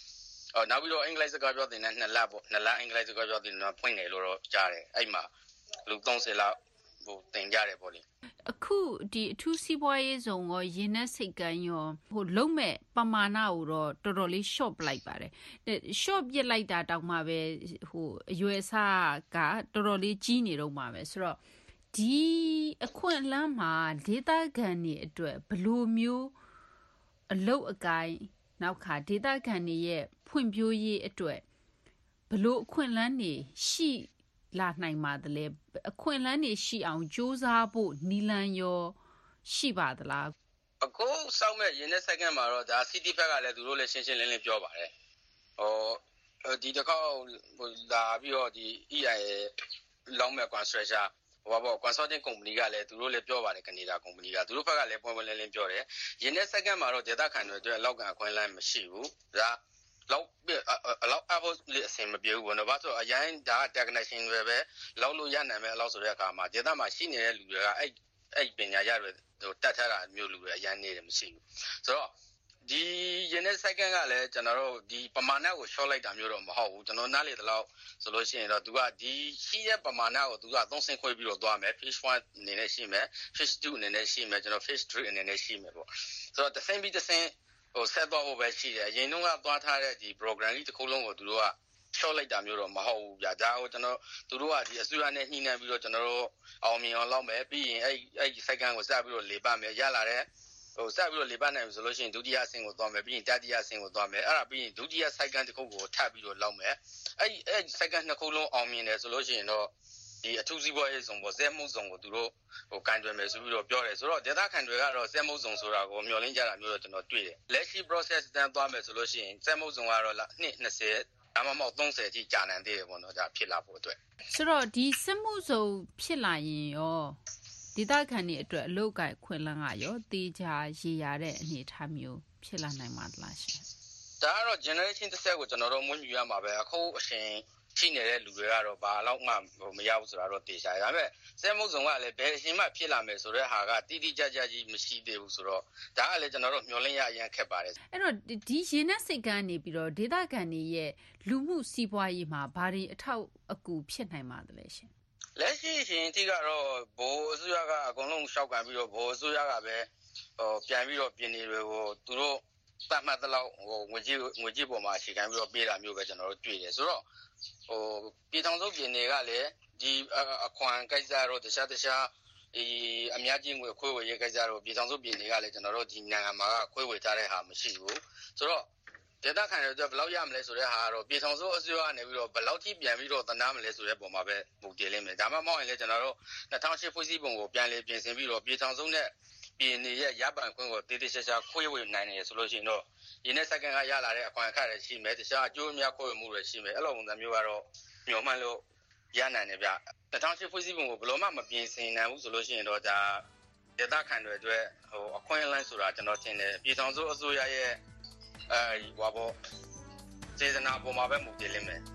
S20: 30နောက်ပြီးတော့အင်္ဂလိပ်စကားပြောတင်တဲ့2လပေါ့2လအင်္ဂလိပ်စကားပြောတင်တာဖွင့်တယ်လို့တော့ကြားတယ်အဲ့မှာလူ30လောက်ဟိုတင်ကြတယ်ပေါ့လေ
S21: အခုဒီအထူးစီးပွားရေးဇုံရောရင်းနှက်စိတ်ကန်းရောဟိုလုံးမဲ့ပမာဏကိုတော့တော်တော်လေး short ပလိုက်ပါတယ် short ပြစ်လိုက်တာတောင်မှပဲဟိုအရွယ်အစားကတော်တော်လေးကြီးနေတော့မှာပဲဆိုတော့ဒီအခွင့်အလမ်းမှာဒေသခံတွေအတွက်ဘလိုမျိုးအလုပ်အကိုင်းနောက်ခါဒေသခံတွေရဲ့ဖွံ့ဖြိုးရေးအတွက်ဘလို့အခွင့်အလမ်းတွေရှိလာနိုင်ပါသလဲအခွင့်အလမ်းတွေရှိအောင်စ조사ဖို့နီလန်ရောရှိပါသလား
S20: အခုစောက်မဲ့ရင်းနဲ့စက္ကန့်မှာတော့ဒါ city ဘက်ကလည်းသူတို့လည်းရှင်းရှင်းလင်းလင်းပြောပါတယ်ဒီတစ်ခေါက်လာပြီးတော့ဒီ EIA လောင်းမဲ့ construction ဟိုပေါ့ consulting company ကလည်းသူတို့လည်းပြောပါတယ်ကနေဒါ company ကသူတို့ဘက်ကလည်းပွင့်ပွင့်လင်းလင်းပြောတယ်ရင်းနဲ့စက္ကန့်မှာတော့ဒေသခံတွေအတွက်လောက်ကန်အခွင့်အလမ်းမရှိဘူးဒါလောက်အဖို့အဆင်မပြေဘူးဘောနော်ဘာဆိုအရင်ဒါ technician တွေပဲလောက်လို့ရနိုင်မယ်အလောက်ဆိုတဲ့အခါမှာဒေသမှာရှိနေတဲ့လူတွေကအဲ့ပညာရတွေဟိုတတ်ထားတာမျိုးလူတွေအရင်နေတယ်မရှိဘူးဆိုတော့ဒီရင်းနဲ့စက္ကန့်ကလည်းကျွန်တော်တို့ဒီပမာဏကို short လိုက်တာမျိုးတော့မဟုတ်ဘူးကျွန်တော်နားလေတလောက်ဆိုလို့ရှိရင်တော့သူကဒီရှိတဲ့ပမာဏကိုသူကသုံးဆင့်ခွဲပြီးတော့သွားမယ် fish 1အနေနဲ့ရှိမယ် fish 2အနေနဲ့ရှိမယ်ကျွန်တော် fish 3အနေနဲ့ရှိမယ်ပေါ့ဆိုတော့တစ်ဆင့်ပြီးတစ်ဆင့်ဟိုဆက်တော့ဖို့ပဲရှိတယ်အရင်တုန်းကသွားထားတဲ့ဒီ program ကြီးတစ်ခုလုံးကိုသူတို့က short လိုက်တာမျိုးတော့မဟုတ်ဘူးဗျာဒါကိုကျွန်တော်သူတို့ကဒီအစိုးရနဲ့ညှိနှိုင်းပြီးတော့ကျွန်တော်တို့အောင်မြင်အောင်လုပ်မယ်ပြီးရင်အဲ့ဒီ second ကိုစပြီးတော့လေပတ်မယ်ရလာတဲ့ဟိုစပြီးတော့လေပတ်နိုင်ပြီဆိုလို့ရှိရင်ဒုတိယအဆင့်ကိုသွားမယ်ပြီးရင်တတိယအဆင့်ကိုသွားမယ်အဲ့ဒါပြီးရင်ဒုတိယ second တစ်ခုကိုထပ်ပြီးတော့လုပ်မယ်အဲ့ second နှစ်ခုလုံးအောင်မြင်တယ်ဆိုလို့ရှိရင်တော့ဒီအထူးစီးပွားရေးဆောင်ပေါ်ဇက်မှုဆောင်ကိုသူတို့ဟိုကန်တွယ်မယ်ဆိုပြီးတော့ပြောတယ်ဆိုတော့ဒေသခံတွေကတော့ဇက်မှုဆောင်ဆိုတာကိုမျှော်လင့်ကြတာမျိုးတော့ကျွန်တော်တွေ့တယ်လက်ရှိ process တန်းသွားမယ်ဆိုလို့ရှိရင်ဇက်မှုဆောင်ကတော့နှစ်20ဒါမှမဟုတ်30အထိကြာနိုင်သေးတယ်ပေါ့နော်ဒါဖြစ်လာဖို့အတွက်
S21: ဆိုတော့ဒီဇက်မှုဆောင်ဖြစ်လာရင်ရောဒေသခံတွေအတွက်အလုပ်ကိုင်ခွင့်လန်းကရောတေးချာရေရတဲ့အနေအထားမျိုးဖြစ်လာနိုင်မှာလားရှင်
S20: ဒါကတော့ generation တစ်ဆက်ကိုကျွန်တော်တို့မွေးမြူရမှာပဲအခုအရှင်ရှိနေတဲ့လူတွေကတော့ဘာလောက်မှမရဘူးဆိုတာတော့တေချာဒါပေမဲ့စက်မှုစုံကလည်းဘယ်အချိန်မှဖြစ်လာမယ်ဆိုတဲ့ဟာကတိတိကျကျကြီးမရှိသေးဘူးဆိုတော့ဒါကလည်းကျွန်တော်တို့မျှော်လင့်ရအရင်ခက်ပါတယ်
S21: အဲ့တော့ဒီရင်းနဲ့စိတ်ကန်းနေပြီးတော့ဒေသခံတွေရဲ့လူမှုစီးပွားရေးမှာဘာတွေအထောက်အကူဖြစ်နိုင်ပါသလဲရှင်
S20: လက်ရှိရှင်အထိကတော့ဘိုးအစိုးရကအကုန်လုံးရှောက်ကန်ပြီးတော့ဘိုးအစိုးရကပဲပြန်ပြီးတော့ပြည်နေတွေကိုသူတို့တတ်မှတ်တဲ့လောက်ဟိုငွေကြေးပေါ်မှာအခြေခံပြီးတော့ပေးတာမျိုးပဲကျွန်တော်တို့တွေ့တယ်ဆိုတော့ဟိုပြည်ထောင်စုပြည်နယ်ကလည်းဒီအခွန်ကိစ္စတော့တခြားအများကြီးငွေခွဲဝေရေးကိစ္စတော့ပြည်ထောင်စုပြည်နယ်ကလည်းကျွန်တော်တို့ဒီနိုင်ငံမှာခွဲဝေထားတဲ့ဟာမရှိဘူးဆိုတော့ဒေသခံတွေအတွက်ဘယ်လောက်ရမလဲဆိုတဲ့ဟာကတော့ပြည်ထောင်စုအစိုးရကနေပြီးတော့ဘယ်လောက်ထိပြန်ပြီးတော့သနာမလဲဆိုတဲ့ပုံမှာပဲပုံတည်လိမ့်မယ်ဒါမှမဟုတ်ရင်လည်းကျွန်တော်တို့2008ဖွဲ့စည်းပုံကိုပြန်လေပြင်ဆင်ပြီးတော့ပြည်ထောင်စုနဲ့ပြည်နယ်ရဲ့ရပိုင်ခွင့်ကိုတည်တည်ချာချာခွဲဝေနိုင်တယ်ဆိုလို့ရှိရင်တော့ဒီနေ့စက္ကန့်ကရလာတဲ့အခွင့်အခါတွေရှိမယ်တခြားအကျိုးအများခွဲဝေမှုတွေရှိမယ်အဲ့လိုပုံစံမျိုးကတော့ညှော်မှန်းလို့ရနိုင်တယ်ဗျ2008ဖွဲ့စည်းပုံကိုဘယ်လိုမှမပြင်ဆင်နိုင်ဘူးဆိုလို့ရှိရင်တော့ဒါဒေသခံတွေအတွက်ဟိုအခွင့်အလမ်းဆိုတာကျွန်တော်ထင်တယ်ပြည်ထောင်စုအစိုးရရဲ့ဟိုပေါ့စေစနာပေါ်မှာပဲမူတည်လိမ့်မယ်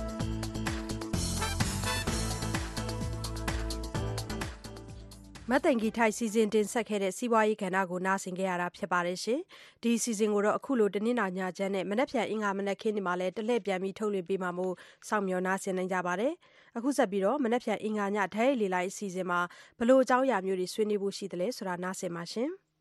S2: မတ်တန်ကီထိုက်စီစဉ်တင်ဆက်ခဲ့တဲ့စီးပွားရေးကဏ္ဍကိုနားဆင်ခဲ့ရတာဖြစ်ပါတယ်ရှင်။ဒီစီစဉ်ကိုတော့အခုလိုတနင်္လာညချမ်းနဲ့မနက်ဖြန်အင်္ဂါမနက်ခင်းဒီမှာလည်းတလှည့်ပြန်ပြီးထုတ်လွှင့်ပေးမှာမို့စောင့်မျှော်နားဆင်နိုင်ကြပါတယ်။အခုဆက်ပြီးတော့မနက်ဖြန်အင်္ဂါညဓာတ်ရိုက်လေလိုက်အစီအစဉ်မှာဘလို့အကြောင်းအရာမျိုးတွေဆွေးနွေးဖို့ရှိသလဲဆိုတာနားဆင်ပါရှင်။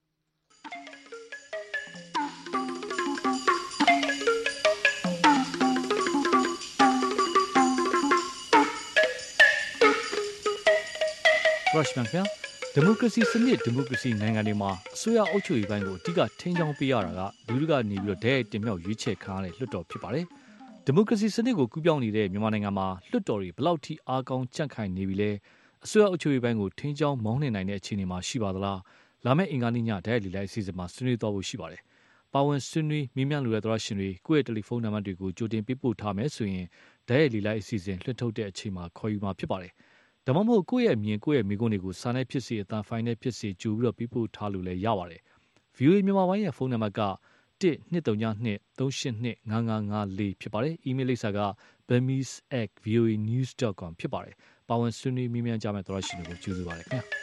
S17: ရုရှ်မန်ခင်ဒီမိုကရေစီစနစ်ဒီမိုကရေစီနိုင်ငံတွေမှာအစိုးရအုပ်ချုပ်ရေးပိုင်းကိုအဓိကထိန်းချောင်းပေးရတာကလူတွေကနေပြီးတော့ဒဲတင်မြောက်ရွေးချယ်ခံရတဲ့လွှတ်တော်ဖြစ်ပါတယ်။ဒီမိုကရေစီစနစ်ကိုကူးပြောင်းနေတဲ့မြန်မာနိုင်ငံမှာလွှတ်တော်တွေဘလောက်ထိအားကောင်းကြန့်ခိုင်နေပြီလဲအစိုးရအုပ်ချုပ်ရေးပိုင်းကိုထိန်းချောင်းမောင်းနှင်နိုင်တဲ့အခြေအနေမှာရှိပါသလားလာမယ့်အင်္ဂါနေ့ညဓာတ်ရိုက်လေလိုက်အစီအစဉ်မှာဆွေးနွေးသွားဖို့ရှိပါတယ်။ပါဝင်ဆွေးနွေးမိမြန်းလိုတဲ့သောရှင်တွေကိုယ့်ရဲ့တယ်လီဖုန်းနံပါတ်တွေကိုကြိုတင်ပေးပို့ထားမယ်ဆိုရင်ဓာတ်ရိုက်လေလိုက်အစီအစဉ်လွှင့်ထုတ်တဲ့အချိန်မှာခေါ်ယူမှာဖြစ်ပါတယ်။ဒါမှမဟုတ်ကိုယ့်ရဲ့မြင်ကိုယ့်ရဲ့မိကွန်းတွေကိုစာနဲ့ဖြစ်စေအသံဖိုင်နဲ့ဖြစ်စေကြိုပြီးပေးပို့ထားလို့လည်းရပါတယ်။ VOA မြန်မာပိုင်းရဲ့ဖုန်းနံပါတ်က1-232-382-5554ဖြစ်ပါတယ်။ အီးမေးလ်လိပ်စာက burmese@voanews.com ဖြစ်ပါတယ်။ပါဝင်ဆွေးနွေးမိမြန်းကြမယ့်သောရှင်တွေကိုကျေးဇူးပါတယ်ခင်ဗျာ။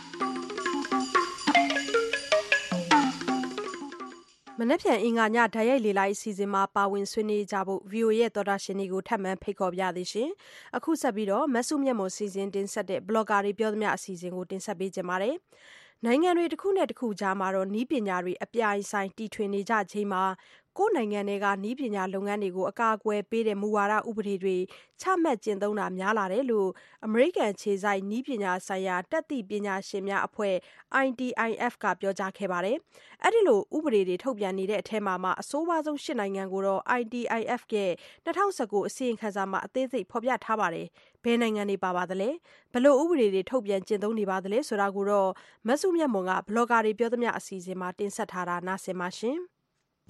S2: မနက်ဖြန်အင်္ဂါညဓာတ်ရိုက်လေလိုက်အစီအစဉ်မှာပါဝင်ဆွေးနွေးကြဖို့ VOA ရဲ့သောတာရှင်တွေကိုထပ်မံဖိတ်ခေါ်ပြသေးရှင်။အခုဆက်ပြီးမဆုမြတ်မွန်စီစဉ်တင်ဆက်တဲ့ဘလော့ဂါတွေပြောသမျှအစီအစဉ်ကိုတင်ဆက်ပေးကြပါမယ်။နိုင်ငံတွေတစ်ခုနဲ့တစ်ခုကြားမှာနည်းပညာတွေအပြိုင်ဆိုင်တီထွင်နေကြချိန်မှာကိုယ်နိုင်ငံတွေကနည်းပညာလုပ်ငန်းတွေကိုအကာအကွယ်ပေးတဲ့မူဝါဒဥပဒေတွေချမှတ်ကျင့်သုံးတာများလာတယ်လို့အမေရိကန်ခြေစိုက်နည်းပညာဆိုင်ရာတတ်သိပညာရှင်များအဖွဲ့ ITIF ကပြောကြားခဲ့ပါတယ်။အဲဒီလိုဥပဒေတွေထုတ်ပြန်နေတဲ့အထက်မှာအဆိုးဝါးဆုံး8နိုင်ငံကိုတော့ ITIF ရဲ့2019အစီရင်ခံစာမှာအသေးစိတ်ဖော်ပြထားပါတယ်။ဘယ်နိုင်ငံတွေပါသလဲဘယ်လိုဥပဒေတွေထုတ်ပြန်ကျင့်သုံးနေပါသလဲဆိုတာကိုတော့မဆုမြတ်မွန်ကဘလော့ဂါတွေပြောသမျှအစီအစဉ်မှာတင်ဆက်ထားတာနားဆင်ပါရှင်။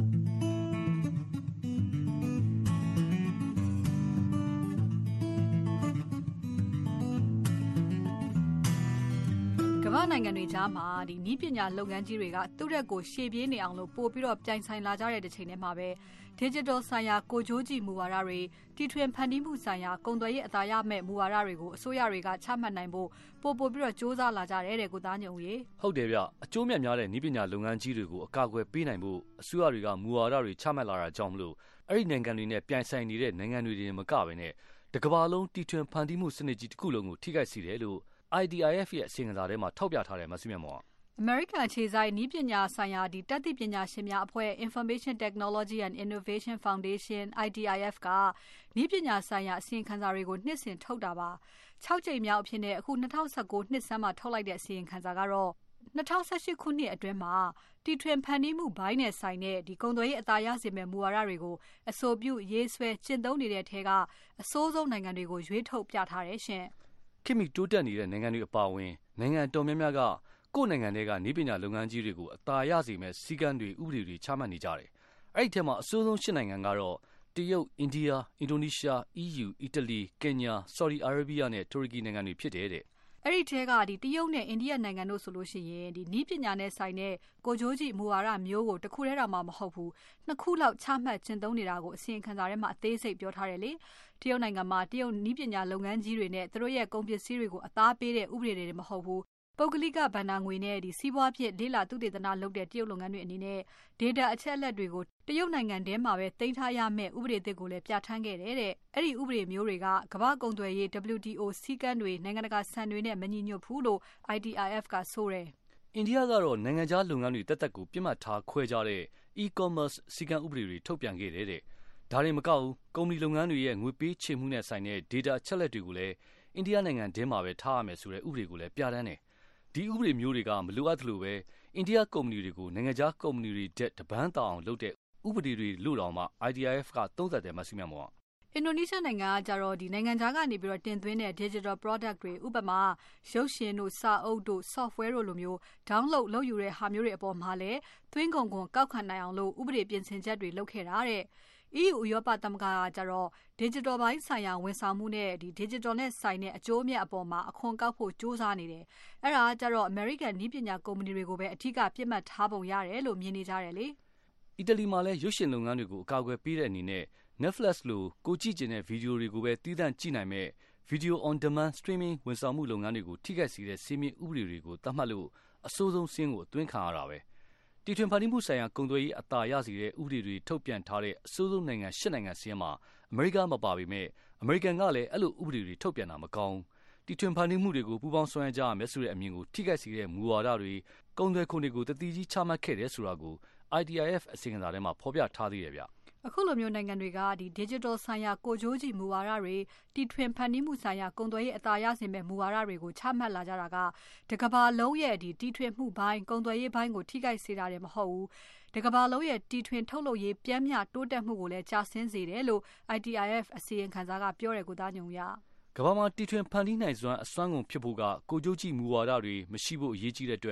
S3: ကမ္ဘာနိုင်ငံတွေကြားမှာနည်းပညာလုပ်ငန်းကြီးတွေကသူ့ရက်ကိုရှေ့ပြေးနေအောင်လို့ပို့ပြီးပြိုင်ဆိုင်လာကြတဲ့တစ်ချိန်တည်းမှာပဲ Digital ဆိုင်ရာကိုကြိုးကြည့်မူဝါဒတွေတီထွင်ဖန်တီးမှုဆိုင်ရာကုန်သွယ်ရေးအသာရမဲ့မူဝါဒတွေကိုအစိုးရတွေကချမှတ်နိုင်ဖို့ပို့ပြီးစ조사လာကြတယ်တဲ့ကိုသားညုံကြီး
S17: ဟုတ်တယ်ဗျအကျိုးမြတ်များတဲ့နည်းပညာလုပ်ငန်းကြီးတွေကိုအကာအကွယ်ပေးနိုင်ဖို့အစိုးရတွေကမူဝါဒတွေချမှတ်လာတာကြောင့်မလို့အဲ့ဒီနိုင်ငံတွေနဲ့ပြိုင်ဆိုင်နေတဲ့နိုင်ငံတွေမကပဲနဲ့တကမ္ဘာလုံးတီထွင်ဖန်တီးမှုစနစ်ကြီးတစ်ခုလုံးကိုထိခိုက်စေတယ်လို့ ITIF ရဲ့အစီရင်ခံစာထဲမှာထောက်ပြထားတယ်မဆုမြတ်မောင်
S3: American အခြေစိုက်နည်းပညာဆိုင်ရာတတ်သိပညာရှင်များအဖွဲ့ Information Technology and Innovation Foundation ITIF ကနည်းပညာဆိုင်ရာအစီရင်ခံစာတွေကိုနှစ်စဉ်ထုတ်တာပါ6ကြိမ်မြောက်အဖြစ်နဲ့အခု2019နှစ်ဆန်းမှာထုတ်လိုက်တဲ့အစီရင်ခံစာကတော့2018ခုနှစ်အတွင်းမှာတီထွင်ဖန်တီးမှုဘိုင်းနဲ့ဆိုင်တဲ့ကုန်သွယ်ရေးအသာရစေမဲ့မူဝါဒတွေကိုအဆိုပြုရေးဆွဲကျင့်သုံးနေတဲ့ထဲကအဆိုးဆုံးနိုင်ငံတွေကိုရွေးထုတ်ပြထားတယ်ရှင်
S17: ခေတ်မီတိုးတက်နေတဲ့နိုင်ငံတွေအပါအဝင်နိုင်ငံတော်များများကကိုယ်နိုင်ငံတွေကနည်းပညာလုပ်ငန်းကြီးတွေကိုအသာရစေမဲ့စည်းကမ်းတွေဥပဒေတွေချမှတ်နေကြတယ်။အဲ့ဒီထဲမှာအဆိုးဆုံး8နိုင်ငံကတော့တရုတ်၊အိန္ဒိယ၊အင်ဒိုနီးရှား၊EU ၊အီတလီ၊ကင်ညာ၊ဆော်ဒီအာရေဗျနဲ့တူရကီနိုင်ငံတွေဖြစ်တယ်တဲ့
S3: ။အဲ့ဒီထဲကတရုတ်နဲ့အိန္ဒိယနိုင်ငံတို့ဆိုလို့ရှိရင်နည်းပညာနဲ့ဆိုင်တဲ့ကိုကြိုးကြည့်မူဝါဒမျိုးကိုတစ်ခုတည်းတော့မှမဟုတ်ဘူး။နှစ်ခုလောက်ချမှတ်ကျင့်သုံးနေတာကိုအစီရင်ခံစာထဲမှာအသေးစိတ်ပြောထားတယ်လေ။တရုတ်နိုင်ငံမှာတရုတ်နည်းပညာလုပ်ငန်းကြီးတွေနဲ့သူတို့ရဲ့ကုန်ပစ္စည်းတွေကိုအသားပေးတဲ့ဥပဒေတွေမဟုတ်ဘူးပုဂ္ဂလိကဘဏ္ဍာငွေနဲ့စီးပွားဖြစ်လေ့လာသုတေသနလုပ်တဲ့တရုတ်လုပ်ငန်းတွေအနေနဲ့ data အချက်အလက်တွေကိုတရုတ်နိုင်ငံထဲမှာပဲသိမ်းထားရမယ့်ဥပဒေသစ်ကိုလည်းပြဋ္ဌာန်းခဲ့တယ်တဲ့အဲ့ဒီဥပဒေမျိုးတွေကကမ္ဘာကုန်သွယ်ရေး WTO စည်းကမ်းတွေနိုင်ငံတကာစံတွေနဲ့မညီညွတ်ဘူးလို့ ITIF ကဆိုတယ်
S17: အိန္ဒိယကတော့နိုင်ငံခြားလုပ်ငန်းတွေတက်တက်ကိုပြစ်မှတ်ထားခွဲခြားတဲ့ e-commerce စည်းကမ်းဥပဒေတွေထုတ်ပြန်ခဲ့တယ်တဲ့ဒါတွေမကဘူးကုမ္ပဏီလုပ်ငန်းတွေရဲ့ငွေပေးချေမှုနဲ့ဆိုင်တဲ့ data အချက်အလက်တွေကိုလည်းအိန္ဒိယနိုင်ငံထဲမှာပဲထားရမယ်ဆိုတဲ့ဥပဒေကိုလည်းပြဋ္ဌာန်းတယ်ဒီဥပဒေမျိုးတွေကမလိုအပ်သလိုပဲအိန္ဒိယကုမ္ပဏီတွေကိုနိုင်ငံခြားကုမ္ပဏီတွေတက်တပန်းတောင်လုပ်တဲ့ဥပဒေတွေလို့တောင်မှ ITIF ကသုံးသပ်တယ်မဆုမြတ်မောင်
S3: အင်ဒိုနီးရှားနိုင်ငံကကြတော့နိုင်ငံခြားကနေပြီးတင်သွင်းတဲ့ digital product တွေဥပမာရုပ်ရှင်တို့စာအုပ်တို့ software တို့လိုမျိုး download လုပ်ယူတဲ့ဟာမျိုးတွေအပေါ်မှာလည်းသွင်းကုန်ခွန်ကောက်ခံနိုင်အောင်လို့ဥပဒေပြင်ဆင်ချက်တွေလုပ်ခဲ့တာတဲ့EU ဥရောပသမဂ္ဂကကြတော့ digital ဘိုင်းဆိုင်ရာဝန်ဆောင်မှုနဲ့digital နဲ့ဆိုင်တဲ့အကျိုးအမြတ်အပေါ်မှာအခွန်ကောက်ဖို့စ조사နေတယ်။အဲ့ဒါကြတော့ American နည်းပညာကုမ္ပဏီတွေကိုပဲအထူးကပြစ်မှတ်ထားပုံရတယ်လို့မြင်နေကြတယ်လေ
S17: ။အီတလီမှာလည်းရုပ်ရှင်လုပ်ငန်းတွေကိုအကာအကွယ်ပေးတဲ့အနေနဲ့ Netflix လိုကိုကြည့်ကျင်တဲ့ဗီဒီယိုတွေကိုပဲတည်တံ့ကြည့်နိုင်မဲ့ Video on Demand Streaming ဝန်ဆောင်မှုလုပ်ငန်းတွေကိုထိခိုက်စေတဲ့စီမင်းဥပဒေတွေကိုသတ်မှတ်လို့အဆိုးဆုံးစင်းကိုအသွင်းခံရတာပဲ။တီထွင်ဖန်တီးမှုဆိုင်ရာကုန်သွယ်ရေးအသာရစေတဲ့ဥပဒေတွေထုတ်ပြန်ထားတဲ့အဆိုးဆုံးနိုင်ငံ၈နိုင်ငံစီးမှာအမေရိကမပါပေမဲ့အမေရိကန်ကလည်းအဲ့လိုဥပဒေတွေထုတ်ပြန်တာမကောင်းတီထွင်ဖန်တီးမှုတွေကိုပူးပေါင်းဆောင်ရွက်ကြရမယ်ဆိုတဲ့အမြင်ကိုထိခိုက်စေတဲ့မူဝါဒတွေကုန်သွယ်ခွန်တွေကိုတတိကြီးချမှတ်ခဲ့တယ်ဆိုတာကို ITIF အစီရင်ခံစာထဲမှာဖော်ပြထားသေးတယ်ဗျ
S3: အခုလိုမျိုးနိုင်ငံတွေကdigital ဆိုင်ရာကိုကြိုးကြည့်မူဝါဒတွေတီထွင်ဖန်တီးမှုဆိုင်ရာကုန်သွယ်ရေးအသာရစေမဲ့မူဝါဒတွေကိုချမှတ်လာကြတာကတကမ္ဘာလုံးရဲ့တီထွင်မှုဘိုင်းကုန်သွယ်ရေးဘိုင်းကိုထိခိုက်စေတာတွေမဟုတ်ဘူးတကမ္ဘာလုံးရဲ့တီထွင်ထုတ်လုပ်ရေးပြန့်မြတိုးတက်မှုကိုလည်းကျဆင်းစေတယ်လို့ ITIF အစီရင်ခံစာကပြောတယ်ကိုသားညုံရ
S17: ကမ္ဘာမှာတီထွင်ဖန်တီးနိုင်စွမ်းအစွမ်းကုန်ဖြစ်ဖို့ကကိုကြိုးကြည့်မူဝါဒတွေမရှိဖို့အရေးကြီးတဲ့အတွက်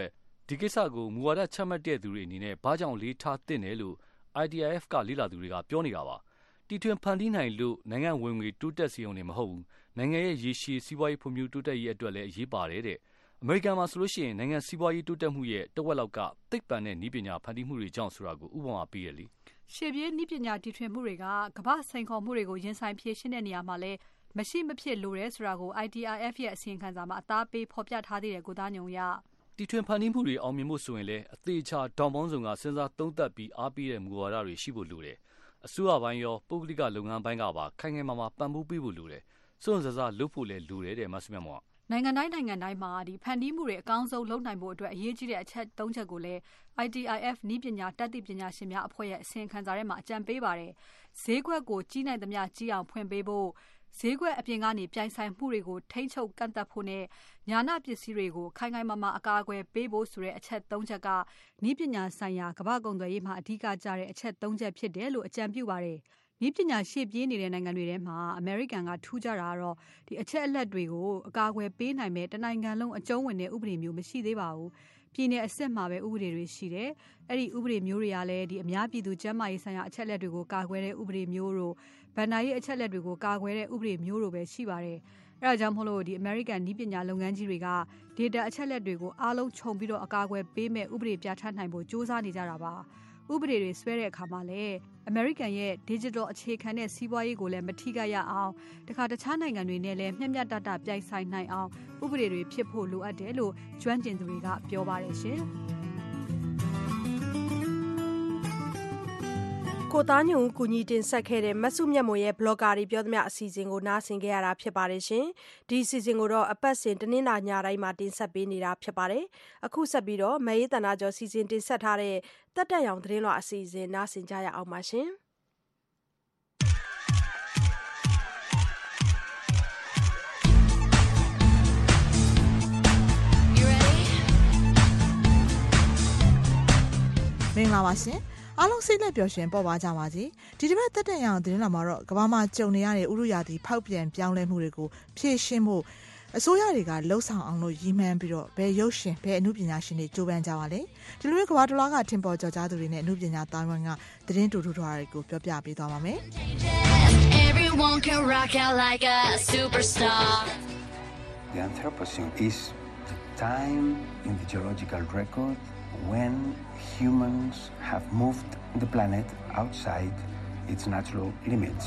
S17: ဒီကိစ္စကိုမူဝါဒချမှတ်တဲ့သူတွေအနေနဲ့ဘာကြောင့်လေးထားသင့်တယ်လို့ IDIF ကလေ့လာသူတွေကပြောနေတာပါတီထွင်ဖန်တီးနိုင်လို့နိုင်ငံဝင်ငွေတိုးတက်စေုံနဲ့မဟုတ်ဘူးနိုင်ငံရဲ့ရေရှည်စီးပွားရေးဖွံ့ဖြိုးတိုးတက်ရေးအတွက်လည်းအရေးပါတယ်တဲ့အမေရိကန်မှာဆိုလို့ရှိရင်နိုင်ငံစီးပွားရေးတိုးတက်မှုရဲ့တဝက်လောက်ကသိပ္ပံနဲ့နည်းပညာဖန်တီးမှုတွေကြောင့်ဆိုတာကိုဥပမာပေးရလေ
S3: ရှေ့ပြေးနည်းပညာတီထွင်မှုတွေကကမ္ဘာစိန်ခေါ်မှုတွေကိုရင်ဆိုင်ဖြေရှင်းတဲ့နေရာမှာလည်းမရှိမဖြစ်လိုတယ်ဆိုတာကို IDIF ရဲ့အစီရင်ခံစာမှာအသားပေးဖော်ပြထားသေးတယ်ကိုသားညုံရ
S17: တီထွင်ဖန်တီးမှုတွေအောင်မြင်မှုဆိုရင်လည်းအသေးချာတောင်ပေါင်းစုံကစဉ်းစားသုံးသပ်ပြီးအားပေးတဲ့မူဝါဒတွေရှိဖို့လိုတယ်အစိုးရပိုင်းရောပုဂ္ဂလိကလုပ်ငန်းပိုင်းကပါခိုင်ခိုင်မာမာပံ့ပိုးပေးဖို့လိုတယ်စွန့်စားလုပ်ဖို့လည်းလိုတယ်တဲ့မဆုမြတ်မောင်
S3: နိုင်ငံတိုင်းမှာဒီဖန်တီးမှုတွေအကောင်းဆုံးလုပ်နိုင်ဖို့အတွက်အရေးကြီးတဲ့အချက်၃ချက်ကိုလည်း IDIF နည်းပညာတတ်သိပညာရှင်များအဖွဲ့ရဲ့အစီရင်ခံစာထဲမှာအကြံပေးပါတယ်ဈေးကွက်ကိုကြီးနိုင်သမျှကြီးအောင်ဖွင့်ပေးဖို့ဈေးကွက်အပြင်ကနေပြိုင်ဆိုင်မှုတွေကိုထိန်းချုပ်ကန့်သတ်ဖို့နဲ့ညာနာပစ္စည်းတွေကိုခိုင်ခိုင်မာမာအကာအကွယ်ပေးဖို့ဆိုတဲ့အချက်၃ချက်ကနည်းပညာဆိုင်ရာကမ္ဘာကုန်သွယ်ရေးမှာအဓိကကျတဲ့အချက်၃ချက်ဖြစ်တယ်လို့အကြံပြုပါတယ်နည်းပညာရှေ့ပြေးနေတဲ့နိုင်ငံတွေထဲမှာအမေရိကန်ကထူးခြားတာကတော့ဒီအချက်အလက်တွေကိုအကာအကွယ်ပေးနိုင်မဲ့တနိုင်ငံလုံးအကျုံးဝင်တဲ့ဥပဒေမျိုးမရှိသေးပါဘူးပြည်내အစစ်မှာပဲဥပဒေတွေရှိတယ်အဲ့ဒီဥပဒေမျိုးတွေကလည်းဒီအများပြည်သူကျန်းမာရေးဆိုင်ရာအချက်အလက်တွေကိုကာကွယ်တဲ့ဥပဒေမျိုးတို့ဗန်နာရေးအချက်အလက်တွေကိုကာကွယ်တဲ့ဥပဒေမျိုးတို့ပဲရှိပါတယ်အဲ့ဒါကြောင့်မို့လို့ဒီအမေရိကန်နည်းပညာလုပ်ငန်းကြီးတွေက data အချက်အလက်တွေကိုအားလုံးခြုံပြီးတော့အကာအကွယ်ပေးမဲ့ဥပဒေပြဋ္ဌာန်းနိုင်ဖို့စ조사နေကြတာပါဥပဒေတွေဆွဲတဲ့အခါမှာလည်းအမေရိကန်ရဲ့ digital အခြေခံတဲ့စီးပွားရေးကိုလည်းမထိခိုက်ရအောင်တခါတခြားနိုင်ငံတွေနဲ့လည်းမျှမျှတတပြိုင်ဆိုင်နိုင်အောင်ဥပဒေတွေဖြစ်ဖို့လိုအပ်တယ်လို့ကျွမ်းကျင်သူတွေကပြောပါတယ်ရှင်
S2: ကိုသားညုံကူညီတင်ဆက်ခဲ့တဲ့မဆုမြတ်မွန်ရဲ့ blogger တွေပြောသမျှအစီအစဉ်ကိုနားဆင်ခဲ့ရတာဖြစ်ပါတယ်ရှင်ဒီအစီအစဉ်ကိုတော့အပတ်စဉ်တနင်္လာညတိုင်းမှာတင်ဆက်ပေးနေတာဖြစ်ပါတယ်အခုဆက်ပြီးတော့မရေးတနာကျော်စီစဉ်တင်ဆက်ထားတဲ့တက်တက်ရောင်သတင်းလွှာအစီအစဉ်နားဆင်ကြရအောင်ပါရှင်
S6: မင်္ဂလာပါရှင်အားလုံးစိတ်လက်ပျော်ရွှင်ပေါ်ပါကြပါစေဒီတစ်ပတ်တက်တက်ရအောင်သတင်းလာမှာတော့ကမ္ဘာမှာကြုံနေရတဲ့ဥရုရာသီဖောက်ပြန်ပြောင်းလဲမှုတွေကိုဖြည့်ရှင်းဖို့အစိုးရတွေကလှုံ့ဆော်အောင်လို့ရည်မှန်းပြီးတော့ဘယ်ရုပ်ရှင်ဘယ်အမှုပညာရှင်တွေကြိုးပမ်းကြပါလဲဒီလိုမျိုးကမ္ဘာတလွှားကထင်ပေါ်ကျော်ကြားသူတွေနဲ့အမှုပညာသားဝန်ကသတင်းတူထူထွားတွေကိုပြောပြပေးသွားပါမယ်
S1: Everyone can rock out like a superstar
S22: The Anthropocene is the time in the geological record when humans have moved the planet outside its natural limits.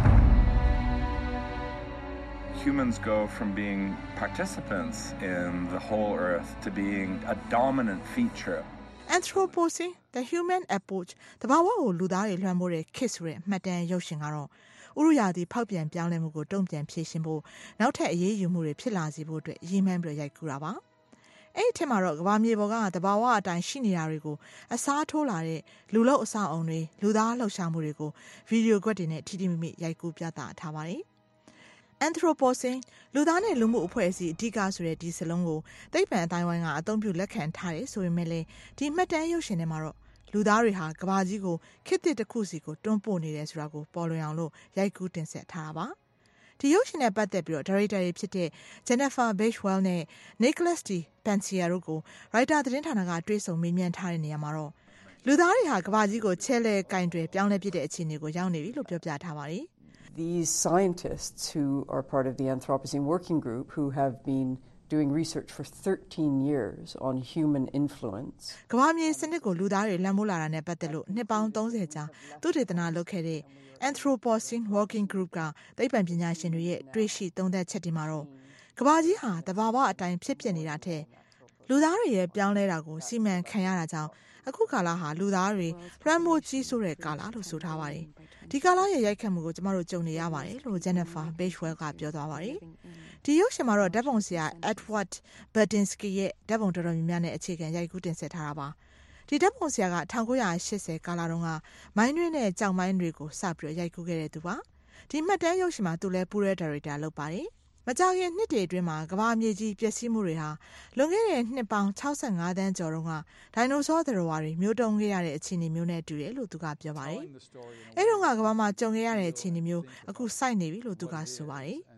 S23: Humans go from being participants in the whole Earth to being a dominant feature.
S6: Anthropocene, the human approach, တဘာဝကိုလူသားတွေလွှမ်းမိုးတဲ့ kiss ဆိုတဲ့မှတ်တမ်းရုပ်ရှင်ကတော့ဥရုရာသီဖောက်ပြန်ပြောင်းလဲမှုကိုတုံ့ပြန်ဖြေရှင်းဖို့နောက်ထပ်အရေးယူမှုတွေဖြစ်လာစေဖို့အတွက်ရည်မှန်းပြီးရိုက်ကူးတာပါအဲ့ဒီထက်မှာတော့ကဘာမြေပေါ်ကတဘာဝအတိုင်းရှိနေတာတွေကိုအစားထိုးလာတဲ့လူလုံးအဆောက်အုံတွေလူသားလှုပ်ရှားမှုတွေကိုဗီဒီယိုကွက်တွေနဲ့ထိထိမိမိရိုက်ကူးပြသထားပါတယ်။ Anthropocene လူသားနဲ့လူမှုအဖွဲ့အစည်းအဓိကဆိုတဲ့ဒီစလုံးကိုသိပ္ပံအတိုင်းဝိုင်းကအသုံးပြုလက်ခံထားတယ်ဆိုပေမဲ့လည်းဒီမှတ်တမ်းရုပ်ရှင်ထဲမှာတော့လူသားတွေဟာကဘာကြီးကိုခေတ်သစ်တစ်ခုစီကိုတွန်းပို့နေတယ်ဆိုတာကိုပေါ်လွင်အောင်လို့ရိုက်ကူးတင်ဆက်ထားတာပါ။ဒီရုပ်ရှင်နဲ့ပတ်သက်ပြီးတော့ဒါရိုက်တာတွေဖြစ်တဲ့ Jennifer Bagewell နဲ့ Nicholas D. Pansier တို့ကိုရိုက်တာသတင်းဌာနကတွေ့ဆုံမေးမြန်းထားတဲ့နေရာမှာတော့လူသားတွေဟာကဘာကြီးကိုချဲ့လဲကင်တွယ်ပြောင်းလဲပြတဲ့အခြေအနေကိုရောက်နေပြီလို့ပြောပြထားပါတယ်။
S24: These scientists who are part of the Anthropocene Working Group who have been doing research for 13 years on human influence.
S6: ကဘာမြေစနစ်ကိုလူသားတွေလမ်းမိုးလာတာနဲ့ပတ်သက်လို့နှစ်ပေါင်း30ကြာသုတေသနလုပ်ခဲ့တဲ့ Anthropocene Working Group ကသိပ္ပံပညာရှင်တွေရဲ့တွေ့ရှိသုံးသပ်ချက်တွေမှာတော့ကဘာကြီးဟာတဘာဝအတိုင်းဖြစ်ပျက်နေတာထက်လူသားတွေရဲ့ပြောင်းလဲတာကိုစီမံခံရတာကြောင့်အခုကာလဟာလူသားတွေလွှမ်းမိုးကြီးဆိုတဲ့ကာလလို့ဆိုထားပါတယ်။ဒီကာလရဲ့ရိုက်ခတ်မှုကိုကျမတို့ကြုံနေရပါတယ်လို့ Jennifer Bagewell ကပြောသွားပါတယ်။ဒီရုပ်ရှင်မှာတော့ဓာတ်ပုံဆရာ Edward Burtynsky ရဲ့ဓာတ်ပုံတော်တော်များများနဲ့အခြေခံရိုက်ကူးတင်ဆက်ထားတာပါ။ဒီဓာတ်ပုံဆရာက1980ကာလတုန်းကမိုင်းတွင်းနဲ့ကြောင်မိုင်းတွေကိုစပြီးရိုက်ကူးခဲ့တဲ့သူပါ။ဒီမှတ်တမ်းရုပ်ရှင်မှာသူလည်းပူရဲဒါရိုက်တာလုပ်ပါတယ်။မကြာခင်နှစ်တွေအတွင်းမှာကမ္ဘာမြေကြီးပျက်စီးမှုတွေဟာလွန်ခဲ့တဲ့နှစ်ပေါင်း65သန်းကျော်တုန်းကဒိုင်နိုဆောသတ္တဝါတွေမျိုးတုံးခဲ့ရတဲ့အခြေအနေမျိုးနဲ့တူတယ်လို့သူကပြောပါတယ်။ အဲဒီတော့ကမ္ဘာမှာကြုံခဲ့ရတဲ့အခြေအနေမျိုးအခုစိုက်နေပြီလို့သူကဆိုပါတယ်။